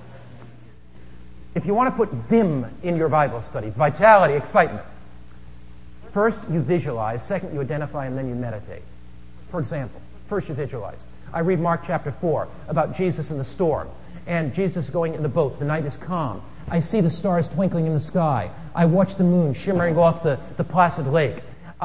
If you want to put Vim in your Bible study, vitality, excitement, first you visualize, second you identify, and then you meditate. For example, first you visualize. I read Mark chapter 4 about Jesus in the storm, and Jesus going in the boat. The night is calm. I see the stars twinkling in the sky. I watch the moon shimmering off the placid lake.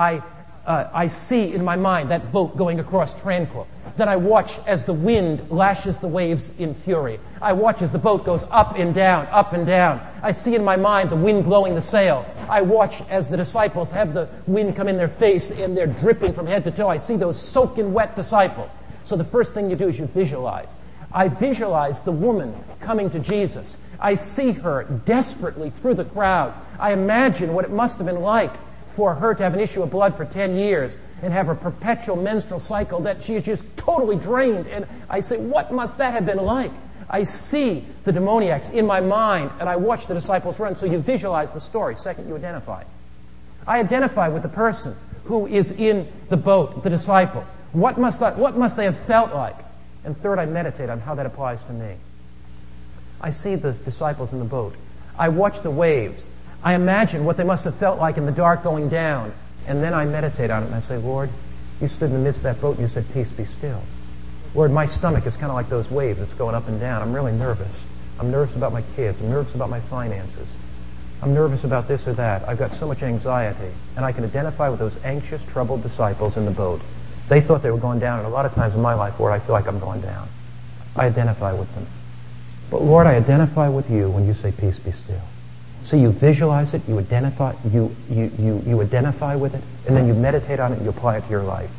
I see in my mind that boat going across tranquil. Then I watch as the wind lashes the waves in fury. I watch as the boat goes up and down, up and down. I see in my mind the wind blowing the sail. I watch as the disciples have the wind come in their face and they're dripping from head to toe. I see those soaking wet disciples. So the first thing you do is you visualize. I visualize the woman coming to Jesus. I see her desperately through the crowd. I imagine what it must have been like for her to have an issue of blood for 10 years and have a perpetual menstrual cycle that she is just totally drained. And I say, what must that have been like? I see the demoniacs in my mind, and I watch the disciples run. So you visualize the story. Second, you identify. I identify with the person who is in the boat, the disciples. What must they have felt like? And third, I meditate on how that applies to me. I see the disciples in the boat. I watch the waves. I imagine what they must have felt like in the dark going down. And then I meditate on it and I say, Lord, you stood in the midst of that boat and you said, peace, be still. Lord, my stomach is kind of like those waves. It's going up and down. I'm really nervous. I'm nervous about my kids. I'm nervous about my finances. I'm nervous about this or that. I've got so much anxiety. And I can identify with those anxious, troubled disciples in the boat. They thought they were going down, and a lot of times in my life, Lord, I feel like I'm going down. I identify with them. But Lord, I identify with you when you say, peace, be still. So you visualize it, you identify, you identify with it, and then you meditate on it and you apply it to your life.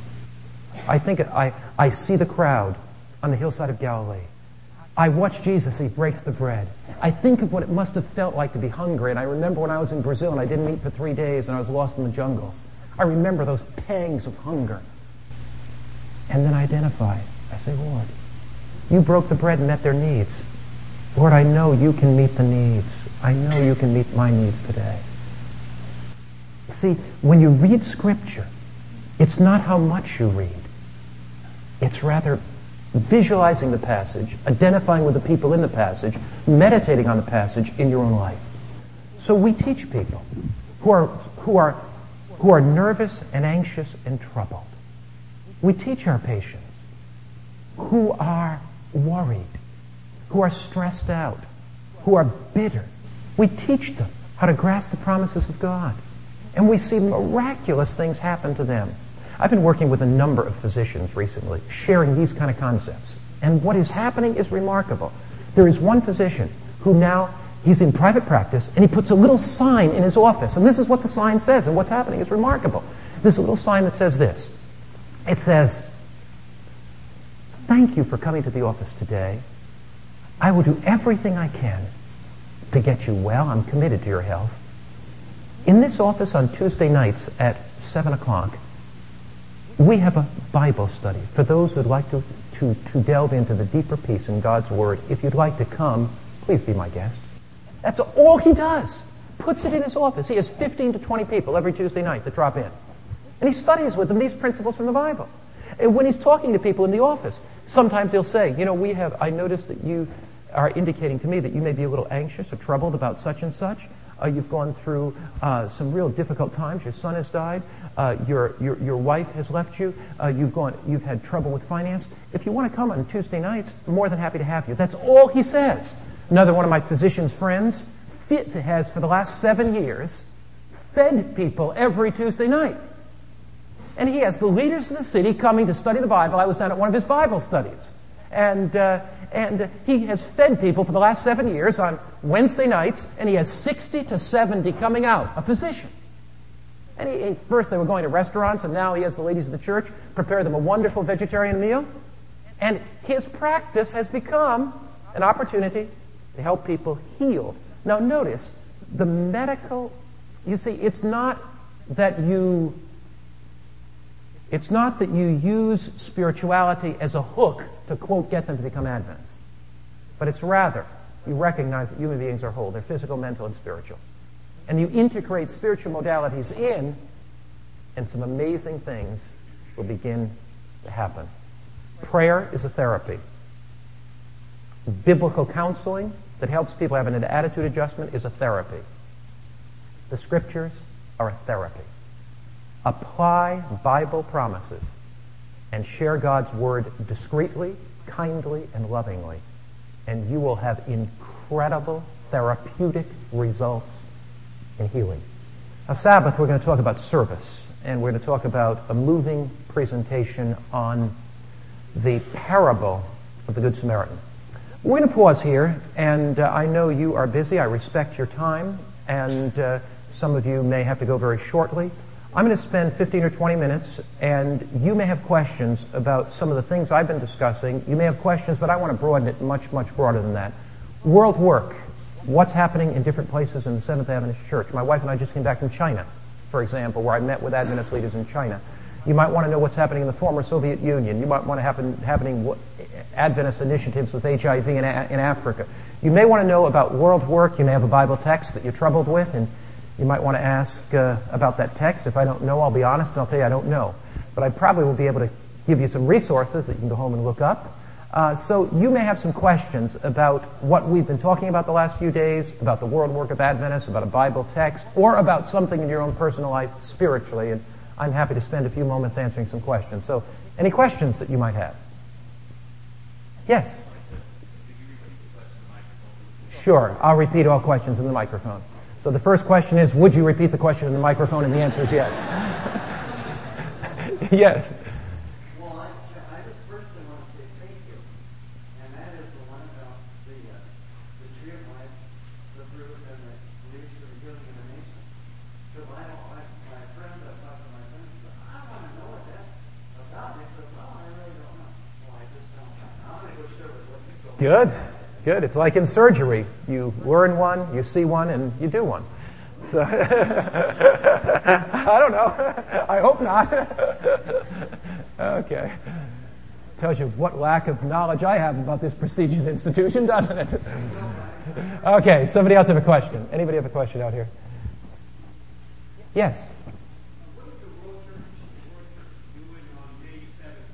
I see the crowd on the hillside of Galilee. I watch Jesus, he breaks the bread. I think of what it must have felt like to be hungry, and I remember when I was in Brazil and I didn't eat for 3 days and I was lost in the jungles. I remember those pangs of hunger. And then I identify. I say, Lord, you broke the bread and met their needs. Lord, I know you can meet the needs. I know you can meet my needs today. See, when you read Scripture, it's not how much you read. It's rather visualizing the passage, identifying with the people in the passage, meditating on the passage in your own life. So we teach people who are nervous and anxious and troubled. We teach our patients who are worried, who are stressed out, who are bitter. We teach them how to grasp the promises of God. And we see miraculous things happen to them. I've been working with a number of physicians recently, sharing these kind of concepts. And what is happening is remarkable. There is one physician who now, he's in private practice, and he puts a little sign in his office. And this is what the sign says, and what's happening is remarkable. There's a little sign that says this. It says, thank you for coming to the office today. I will do everything I can to get you well. I'm committed to your health. In this office on Tuesday nights at 7 o'clock, we have a Bible study for those who would like to delve into the deeper peace in God's Word. If you'd like to come, please be my guest. That's all he does. Puts it in his office. He has 15 to 20 people every Tuesday night that drop in. And he studies with them these principles from the Bible. And when he's talking to people in the office, sometimes he'll say, I noticed that you are indicating to me that you may be a little anxious or troubled about such and such. You've gone through some real difficult times. Your son has died. Your wife has left you. You've had trouble with finance. If you want to come on Tuesday nights, I'm more than happy to have you. That's all he says. Another one of my physician's friends has, for the last 7 years, fed people every Tuesday night. And he has the leaders of the city coming to study the Bible. I was down at one of his Bible studies. And he has fed people for the last 7 years on Wednesday nights, and he has 60 to 70 coming out, a physician. And first they were going to restaurants, and now he has the ladies of the church prepare them a wonderful vegetarian meal. And his practice has become an opportunity to help people heal. Now notice, the medical, it's not that you use spirituality as a hook to, quote, get them to become Adventists. But it's rather, you recognize that human beings are whole. They're physical, mental, and spiritual. And you integrate spiritual modalities in, and some amazing things will begin to happen. Prayer is a therapy. Biblical counseling that helps people have an attitude adjustment is a therapy. The Scriptures are a therapy. Apply Bible promises and share God's Word discreetly, kindly, and lovingly, and you will have incredible therapeutic results in healing. Now, Sabbath, we're going to talk about service, and we're going to talk about a moving presentation on the parable of the Good Samaritan. We're going to pause here, and I know you are busy. I respect your time, and some of you may have to go very shortly. I'm going to spend 15 or 20 minutes, and you may have questions about some of the things I've been discussing. You may have questions, but I want to broaden it much, much broader than that. World work. What's happening in different places in the Seventh Adventist Church? My wife and I just came back from China, for example, where I met with Adventist leaders in China. You might want to know what's happening in the former Soviet Union. You might want to happening Adventist initiatives with HIV in Africa. You may want to know about world work. You may have a Bible text that you're troubled with, and you might want to ask about that text. If I don't know, I'll be honest, and I'll tell you I don't know. But I probably will be able to give you some resources that you can go home and look up. So you may have some questions about what we've been talking about the last few days, about the world work of Adventists, about a Bible text, or about something in your own personal life spiritually. And I'm happy to spend a few moments answering some questions. So any questions that you might have? Yes? Sure. I'll repeat all questions in the microphone. So the first question is, would you repeat the question in the microphone? And the answer is yes. Yes. Well, I just personally want to say thank you. And that is the one about the tree of life, the fruit, and the leaves for the healing of the nation. Because my friend, I talked to my friend, said, I want to know what that's about. And I said, no, I really don't know. Well, I just don't know. I'm going to go share with what you told me. Good. Good. It's like in surgery. You learn one, you see one, and you do one. So I don't know. I hope not. Okay. Tells you what lack of knowledge I have about this prestigious institution, doesn't it? Okay. Somebody else have a question? Anybody have a question out here? Yes. What is the World Church doing on May 7th?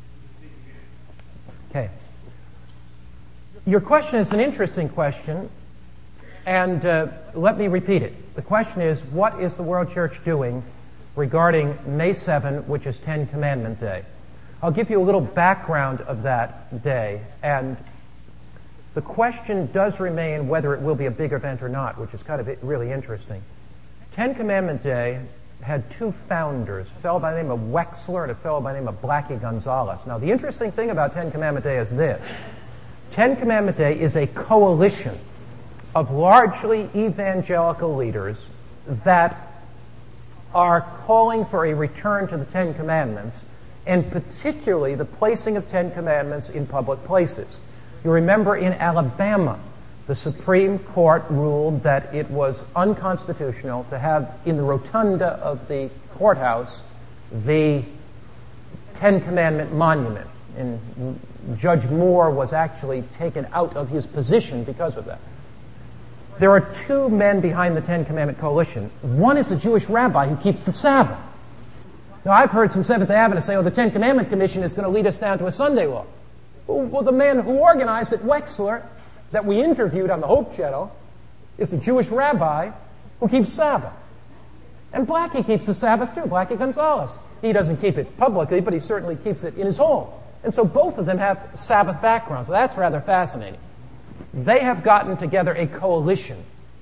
Okay. Your question is an interesting question, and let me repeat it. The question is, what is the World Church doing regarding May 7, which is Ten Commandment Day? I'll give you a little background of that day, and the question does remain whether it will be a big event or not, which is kind of really interesting. Ten Commandment Day had two founders, a fellow by the name of Wexler and a fellow by the name of Blackie Gonzalez. Now, the interesting thing about Ten Commandment Day is this. Ten Commandment Day is a coalition of largely evangelical leaders that are calling for a return to the Ten Commandments, and particularly the placing of Ten Commandments in public places. You remember in Alabama, the Supreme Court ruled that it was unconstitutional to have in the rotunda of the courthouse the Ten Commandment monument. And Judge Moore was actually taken out of his position because of that. There are two men behind the Ten Commandment Coalition. One is a Jewish rabbi who keeps the Sabbath. Now, I've heard some Seventh-day Adventists say, the Ten Commandment Commission is going to lead us down to a Sunday law. Well, the man who organized it, Wexler, that we interviewed on the Hope Channel, is a Jewish rabbi who keeps Sabbath. And Blackie keeps the Sabbath too, Blackie Gonzalez. He doesn't keep it publicly, but he certainly keeps it in his home. And so both of them have Sabbath backgrounds. So that's rather fascinating. They have gotten together a coalition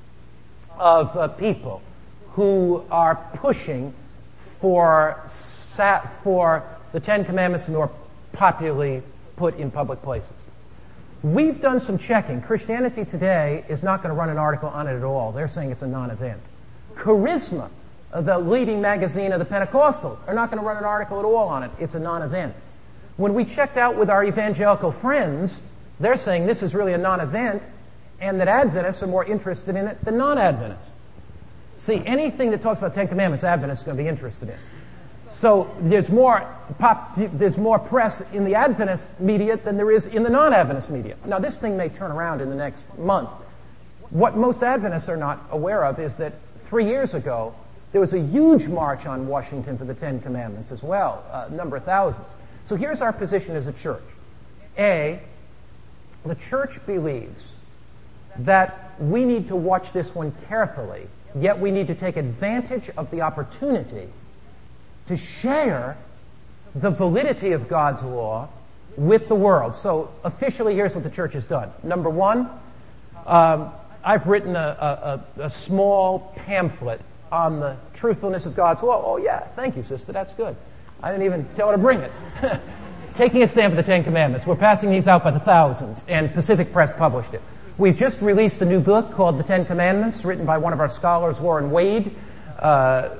of people who are pushing for the Ten Commandments nor popularly put in public places. We've done some checking. Christianity Today is not going to run an article on it at all. They're saying it's a non-event. Charisma, the leading magazine of the Pentecostals, are not going to run an article at all on it. It's a non-event. When we checked out with our evangelical friends, they're saying this is really a non-event and that Adventists are more interested in it than non-Adventists. See, anything that talks about Ten Commandments, Adventists are going to be interested in. So there's more press in the Adventist media than there is in the non-Adventist media. Now, this thing may turn around in the next month. What most Adventists are not aware of is that 3 years ago, there was a huge march on Washington for the Ten Commandments as well, a number of thousands. So here's our position as a church. A, the church believes that we need to watch this one carefully, yet we need to take advantage of the opportunity to share the validity of God's law with the world. So officially, here's what the church has done. Number one, I've written a small pamphlet on the truthfulness of God's law. Oh yeah, thank you, sister, that's good. I didn't even tell her to bring it. Taking a stand for the Ten Commandments. We're passing these out by the thousands, and Pacific Press published it. We've just released a new book called The Ten Commandments, written by one of our scholars, Warren Wade, by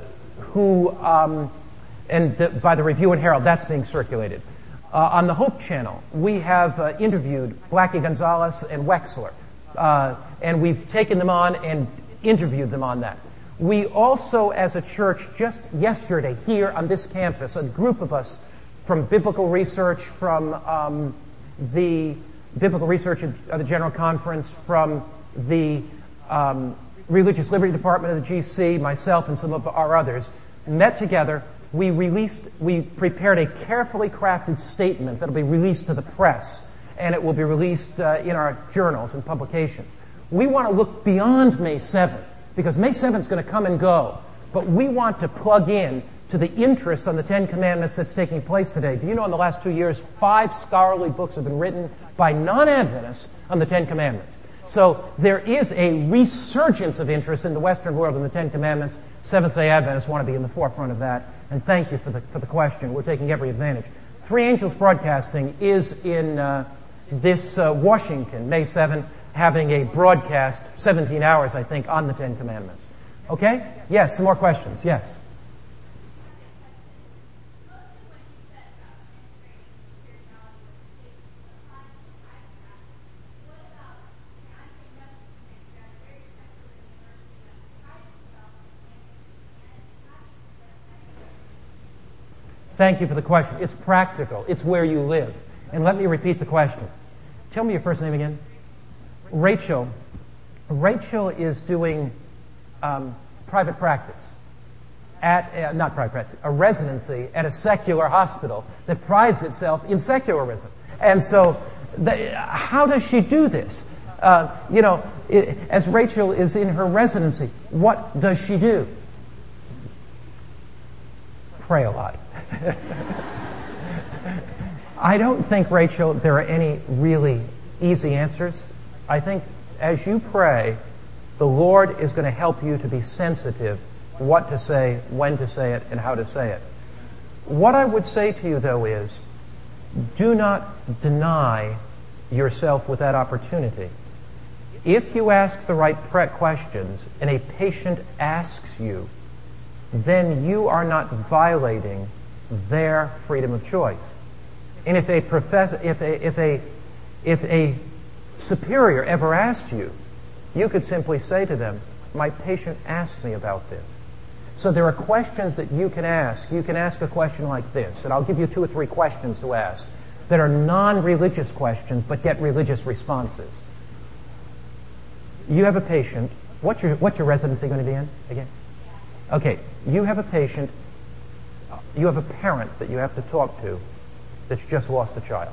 the Review and Herald. That's being circulated. On the Hope Channel, we have interviewed Blackie Gonzalez and Wexler, and we've taken them on and interviewed them on that. We also, as a church, just yesterday here on this campus, a group of us from Biblical Research, from the Biblical Research of the General Conference, from the Religious Liberty Department of the GC, myself and some of our others, met together. We prepared a carefully crafted statement that'll be released to the press, and it will be released in our journals and publications. We want to look beyond May 7th, because May 7th is going to come and go, but we want to plug in to the interest on the Ten Commandments that's taking place today. Do you know in the last 2 years, 5 scholarly books have been written by non-Adventists on the Ten Commandments? So there is a resurgence of interest in the Western world in the Ten Commandments. Seventh-day Adventists want to be in the forefront of that. And thank you for the question. We're taking every advantage. Three Angels Broadcasting is in this Washington, May 7th, having a broadcast, 17 hours, I think, on the Ten Commandments. Okay? Yes, some more questions. Yes. Thank you for the question. It's practical. It's where you live. And let me repeat the question. Tell me your first name again. Rachel. Rachel is doing private practice not private practice, a residency at a secular hospital that prides itself in secularism. And so, how does she do this? As Rachel is in her residency, what does she do? Pray a lot. I don't think, Rachel, there are any really easy answers. I think as you pray, the Lord is going to help you to be sensitive what to say, when to say it, and how to say it. What I would say to you, though, is do not deny yourself with that opportunity. If you ask the right questions and a patient asks you, then you are not violating their freedom of choice. And if a superior ever asked you, you could simply say to them, my patient asked me about this. So there are questions that you can ask. You can ask a question like this, and I'll give you 2 or 3 questions to ask that are non-religious questions but get religious responses. You have a patient. What's your residency going to be in again? Okay, you have a patient. You have a parent that you have to talk to that's just lost a child.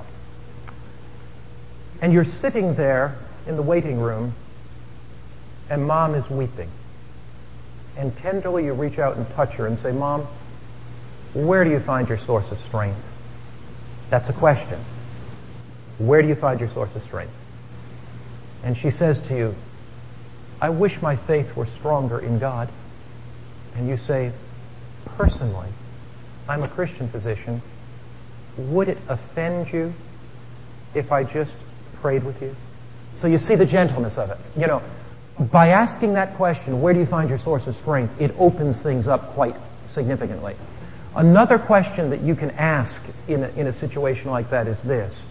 And you're sitting there in the waiting room, and Mom is weeping. And tenderly you reach out and touch her and say, Mom, where do you find your source of strength? That's a question. Where do you find your source of strength? And she says to you, I wish my faith were stronger in God. And you say, personally, I'm a Christian physician. Would it offend you if I just prayed with you? So you see the gentleness of it. You know, by asking that question, where do you find your source of strength, it opens things up quite significantly. Another question that you can ask in a situation like that is this.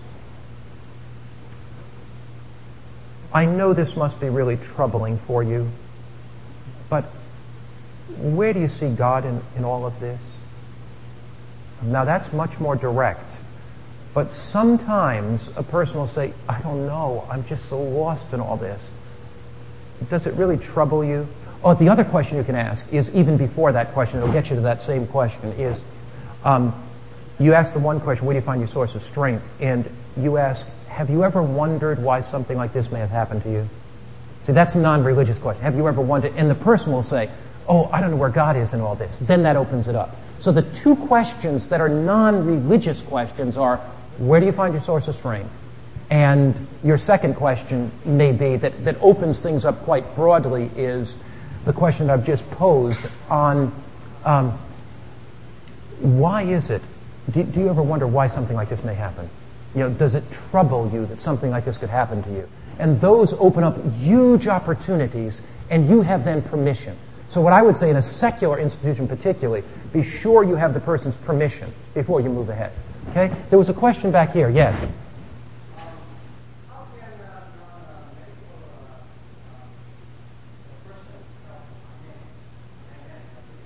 I know this must be really troubling for you, but where do you see God in all of this? Now that's much more direct. But sometimes a person will say, I don't know, I'm just so lost in all this. Does it really trouble you? Oh, the other question you can ask is, even before that question, it'll get you to that same question, is you ask the one question, where do you find your source of strength? And you ask, have you ever wondered why something like this may have happened to you? See, that's a non-religious question. Have you ever wondered? And the person will say, oh, I don't know where God is in all this. Then that opens it up. So the 2 questions that are non-religious questions are, where do you find your source of strength? And your second question may be, that opens things up quite broadly, is the question I've just posed on why is it? Do you ever wonder why something like this may happen? You know, does it trouble you that something like this could happen to you? And those open up huge opportunities, and you have then permission. So what I would say in a secular institution particularly, be sure you have the person's permission before you move ahead. Okay? There was a question back here. Yes? How can medical person help my name and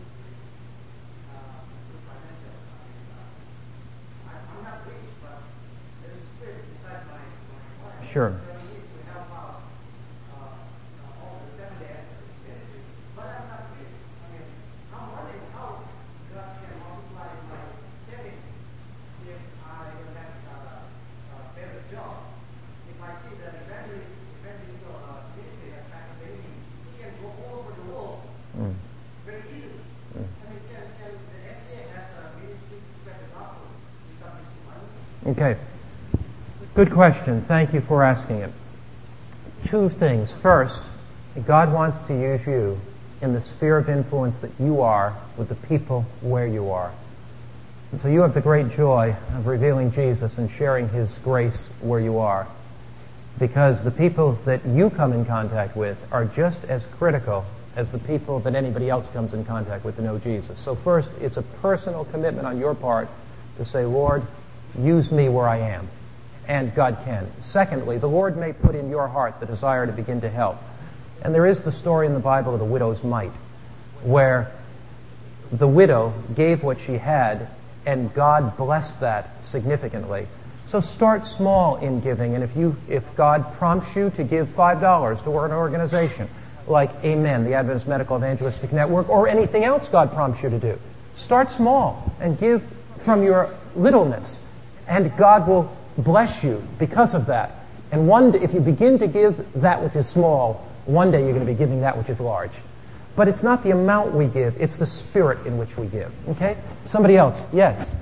financial? I'm not rich, but there's a spirit inside my life. Sure. That needs to help out all the 7 days of this ministry. But I'm not rich. I mean, I'm wondering how God can multiply my savings if I don't have a better job. If I see that eventually ministry has kind of baby, he can go all over the world very easily. I mean, can the SDA has a ministry to spread the gospel without missing money? Okay. Good question. Thank you for asking it. 2 things. First, God wants to use you in the sphere of influence that you are with the people where you are. And so you have the great joy of revealing Jesus and sharing His grace where you are, because the people that you come in contact with are just as critical as the people that anybody else comes in contact with to know Jesus. So first, it's a personal commitment on your part to say, Lord, use me where I am. And God can. Secondly, the Lord may put in your heart the desire to begin to help. And there is the story in the Bible of the widow's mite, where the widow gave what she had, and God blessed that significantly. So start small in giving, and if God prompts you to give $5 to an organization like Amen, the Adventist Medical Evangelistic Network, or anything else God prompts you to do, start small and give from your littleness, and God will bless you because of that. And one day, if you begin to give that which is small, one day you're going to be giving that which is large. But it's not the amount we give, it's the spirit in which we give. Okay? Somebody else. Yes?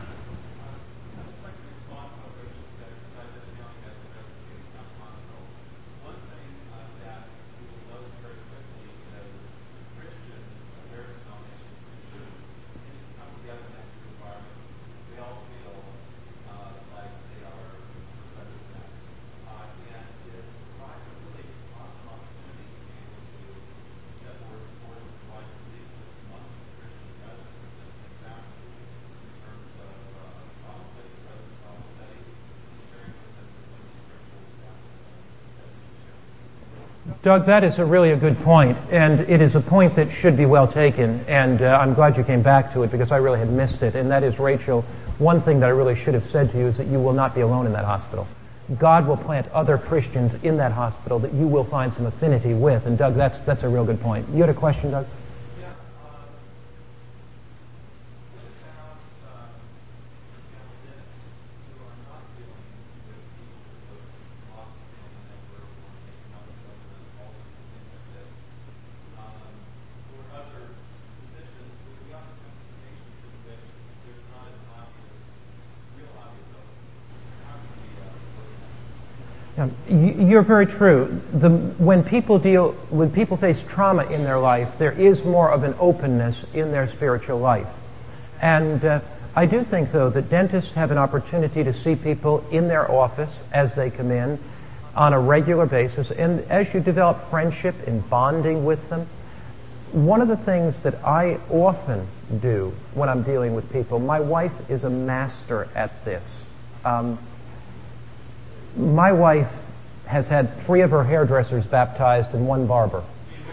Doug, that is really a good point, and it is a point that should be well taken, and I'm glad you came back to it because I really had missed it, and that is, Rachel, one thing that I really should have said to you is that you will not be alone in that hospital. God will plant other Christians in that hospital that you will find some affinity with, and Doug, that's a real good point. You had a question, Doug? You're very true. When people face trauma in their life, there is more of an openness in their spiritual life. And I do think, though, that dentists have an opportunity to see people in their office as they come in on a regular basis. And as you develop friendship and bonding with them, one of the things that I often do when I'm dealing with people, my wife is a master at this. My wife has had 3 of her hairdressers baptized and 1 barber.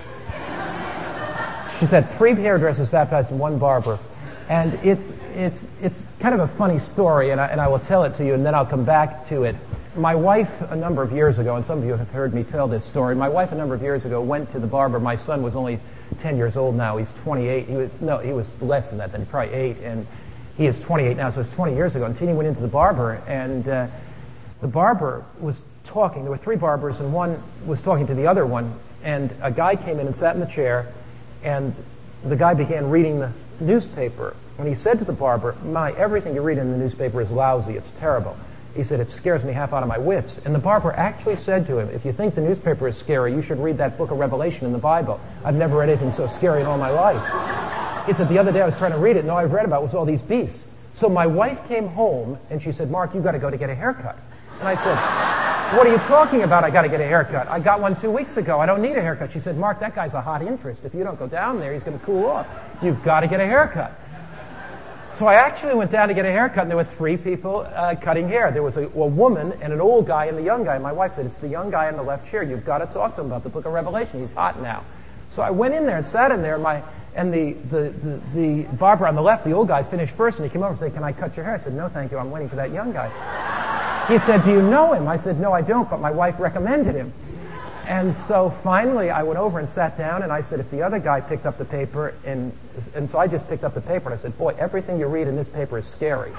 She's had 3 hairdressers baptized and 1 barber. And it's kind of a funny story, and I will tell it to you, and then I'll come back to it. My wife, a number of years ago, and some of you have heard me tell this story, my wife a number of years ago went to the barber. My son was only 10 years old now. He's 28. He was less than that then, probably 8, and he is 28 now, so it's 20 years ago. And Tini went into the barber, and the barber was talking. There were 3 barbers, and one was talking to the other one, and a guy came in and sat in the chair, and the guy began reading the newspaper. When he said to the barber, everything you read in the newspaper is lousy, it's terrible. He said, it scares me half out of my wits. And the barber actually said to him, if you think the newspaper is scary, you should read that book of Revelation in the Bible. I've never read anything so scary in all my life. He said, the other day I was trying to read it, and all I've read about was all these beasts. So my wife came home, and she said, Mark, you've got to go to get a haircut. And I said, what are you talking about? I got to get a haircut. I got one 2 weeks ago. I don't need a haircut. She said, Mark, that guy's a hot interest. If you don't go down there, he's going to cool off. You've got to get a haircut. So I actually went down to get a haircut, and there were 3 people cutting hair. There was a woman and an old guy and the young guy. My wife said, it's the young guy in the left chair. You've got to talk to him about the book of Revelation. He's hot now. So I went in there and sat in there, and the barber on the left, the old guy, finished first, and he came over and said, can I cut your hair? I said, no, thank you. I'm waiting for that young guy. He said, do you know him? I said, no, I don't, but my wife recommended him. And so finally I went over and sat down, and I said, if the other guy picked up the paper, and so I just picked up the paper, and I said, boy, everything you read in this paper is scary.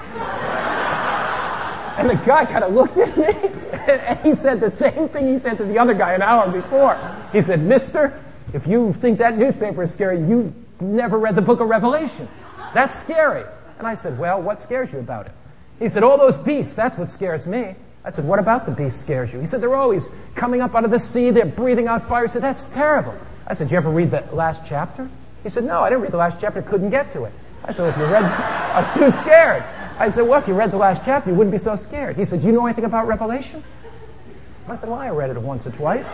And the guy kind of looked at me, and he said the same thing he said to the other guy an hour before. He said, mister, if you think that newspaper is scary, you never read the book of Revelation. That's scary. And I said, well, what scares you about it? He said, all those beasts, that's what scares me. I said, what about the beast scares you? He said, they're always coming up out of the sea, they're breathing out fire. He said, that's terrible. I said, did you ever read the last chapter? He said, no, I didn't read the last chapter, couldn't get to it. I said, well, if you read, I was too scared. I said, well, if you read the last chapter, you wouldn't be so scared. He said, do you know anything about Revelation? I said, well, I read it once or twice.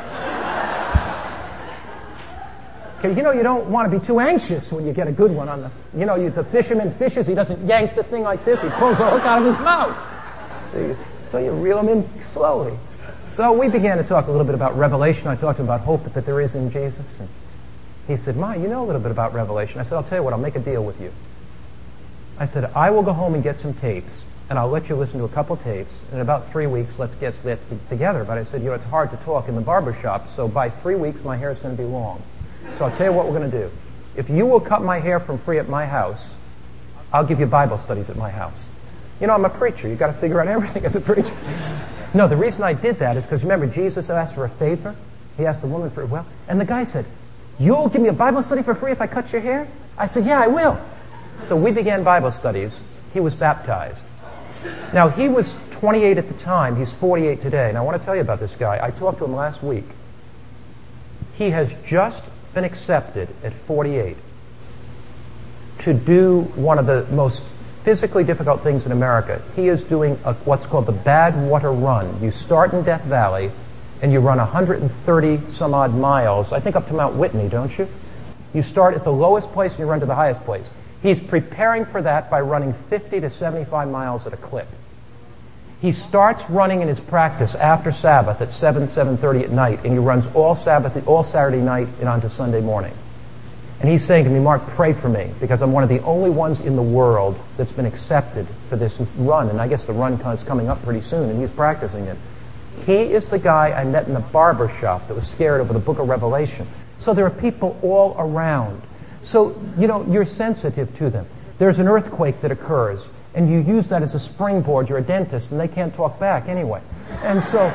Okay, you know, you don't want to be too anxious when you get a good one on the fisherman fishes, he doesn't yank the thing like this, he pulls a hook out of his mouth. So you reel him in slowly. So we began to talk a little bit about Revelation. I talked to him about hope that there is in Jesus. And he said, Ma, you know a little bit about Revelation. I said, I'll tell you what, I'll make a deal with you. I said, I will go home and get some tapes, and I'll let you listen to a couple tapes. In about 3 weeks, let's get that together. But I said, it's hard to talk in the barber shop, so by 3 weeks, my hair is going to be long. So I'll tell you what we're going to do. If you will cut my hair from free at my house, I'll give you Bible studies at my house. I'm a preacher. You've got to figure out everything as a preacher. No, the reason I did that is because, remember, Jesus asked for a favor. He asked the woman for, and the guy said, you'll give me a Bible study for free if I cut your hair? I said, yeah, I will. So we began Bible studies. He was baptized. Now, he was 28 at the time. He's 48 today. And I want to tell you about this guy. I talked to him last week. He has just been accepted at 48 to do one of the most physically difficult things in America. He is doing what's called the Badwater Run. You start in Death Valley and you run 130 some odd miles, I think up to Mount Whitney, don't you? You start at the lowest place and you run to the highest place. He's preparing for that by running 50 to 75 miles at a clip. He starts running in his practice after Sabbath at 7:30 at night, and he runs all Saturday night and onto Sunday morning. And he's saying to me, Mark, pray for me, because I'm one of the only ones in the world that's been accepted for this run. And I guess the run is coming up pretty soon, and he's practicing it. He is the guy I met in the barber shop that was scared over the book of Revelation. So there are people all around. So, you're sensitive to them. There's an earthquake that occurs, and you use that as a springboard. You're a dentist, and they can't talk back anyway. And so,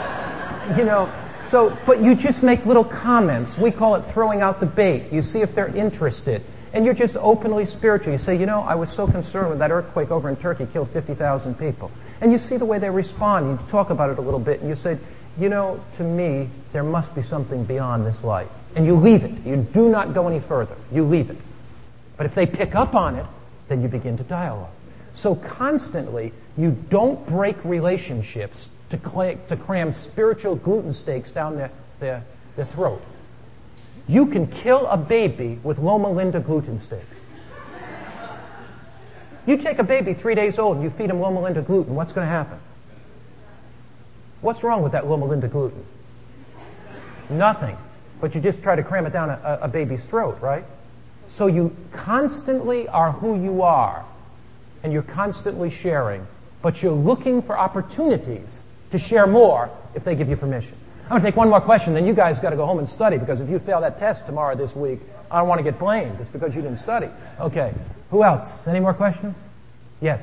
but you just make little comments. We call it throwing out the bait. You see if they're interested. And you're just openly spiritual. You say, I was so concerned when that earthquake over in Turkey killed 50,000 people. And you see the way they respond. You talk about it a little bit, and you say, to me, there must be something beyond this life. And you leave it. You do not go any further. You leave it. But if they pick up on it, then you begin to dialogue. So constantly, you don't break relationships to cram spiritual gluten steaks down their throat. You can kill a baby with Loma Linda gluten steaks. You take a baby 3 days old and you feed him Loma Linda gluten, what's going to happen? What's wrong with that Loma Linda gluten? Nothing. But you just try to cram it down a baby's throat, right? So you constantly are who you are, and you're constantly sharing, but you're looking for opportunities to share more if they give you permission. I'm going to take one more question, then you guys got to go home and study, because if you fail that test tomorrow this week, I don't want to get blamed. It's because you didn't study. Okay. Who else? Any more questions? Yes.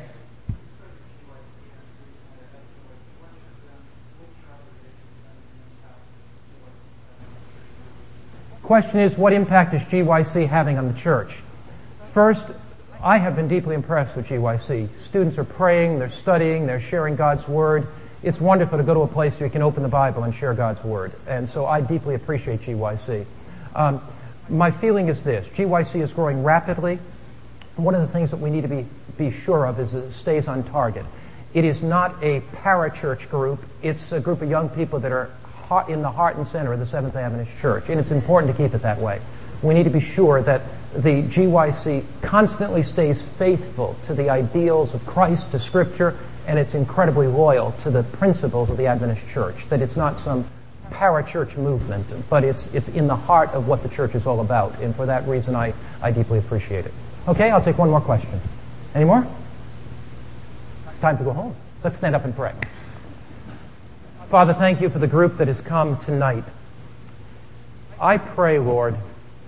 Question is, what impact is GYC having on the church? First, I have been deeply impressed with GYC. Students are praying, they're studying, they're sharing God's Word. It's wonderful to go to a place where you can open the Bible and share God's Word. And so I deeply appreciate GYC. My feeling is this. GYC is growing rapidly. One of the things that we need to be sure of is that it stays on target. It is not a parachurch group. It's a group of young people that are in the heart and center of the Seventh-day Adventist Church. And it's important to keep it that way. We need to be sure that the GYC constantly stays faithful to the ideals of Christ, to Scripture, and it's incredibly loyal to the principles of the Adventist Church, that it's not some parachurch movement, but it's in the heart of what the church is all about. And for that reason, I deeply appreciate it. Okay, I'll take one more question. Any more? It's time to go home. Let's stand up and pray. Father, thank you for the group that has come tonight. I pray, Lord,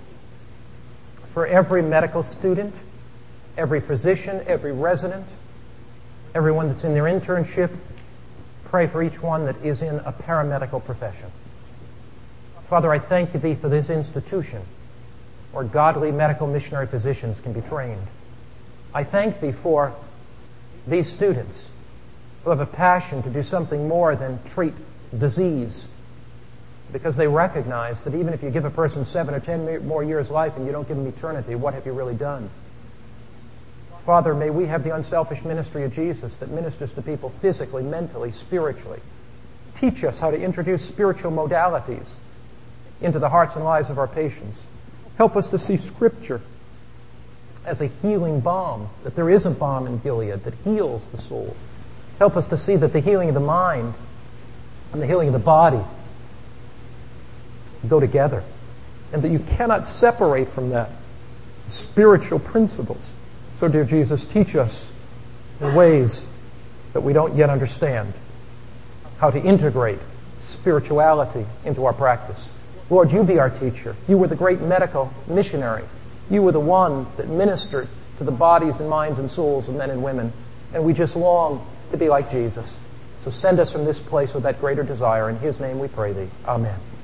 for every medical student, every physician, every resident, everyone that's in their internship. Pray for each one that is in a paramedical profession. Father, I thank Thee for this institution where godly medical missionary physicians can be trained. I thank Thee for these students who have a passion to do something more than treat disease, because they recognize that even if you give a person 7 or 10 more years life and you don't give them eternity, what have you really done? Father, may we have the unselfish ministry of Jesus that ministers to people physically, mentally, spiritually. Teach us how to introduce spiritual modalities into the hearts and lives of our patients. Help us to see Scripture as a healing balm, that there is a balm in Gilead that heals the soul. Help us to see that the healing of the mind and the healing of the body go together, and that you cannot separate from that spiritual principles. So, dear Jesus, teach us in ways that we don't yet understand how to integrate spirituality into our practice. Lord, you be our teacher. You were the great medical missionary. You were the one that ministered to the bodies and minds and souls of men and women, and we just long to be like Jesus. So send us from this place with that greater desire. In His name we pray Thee. Amen.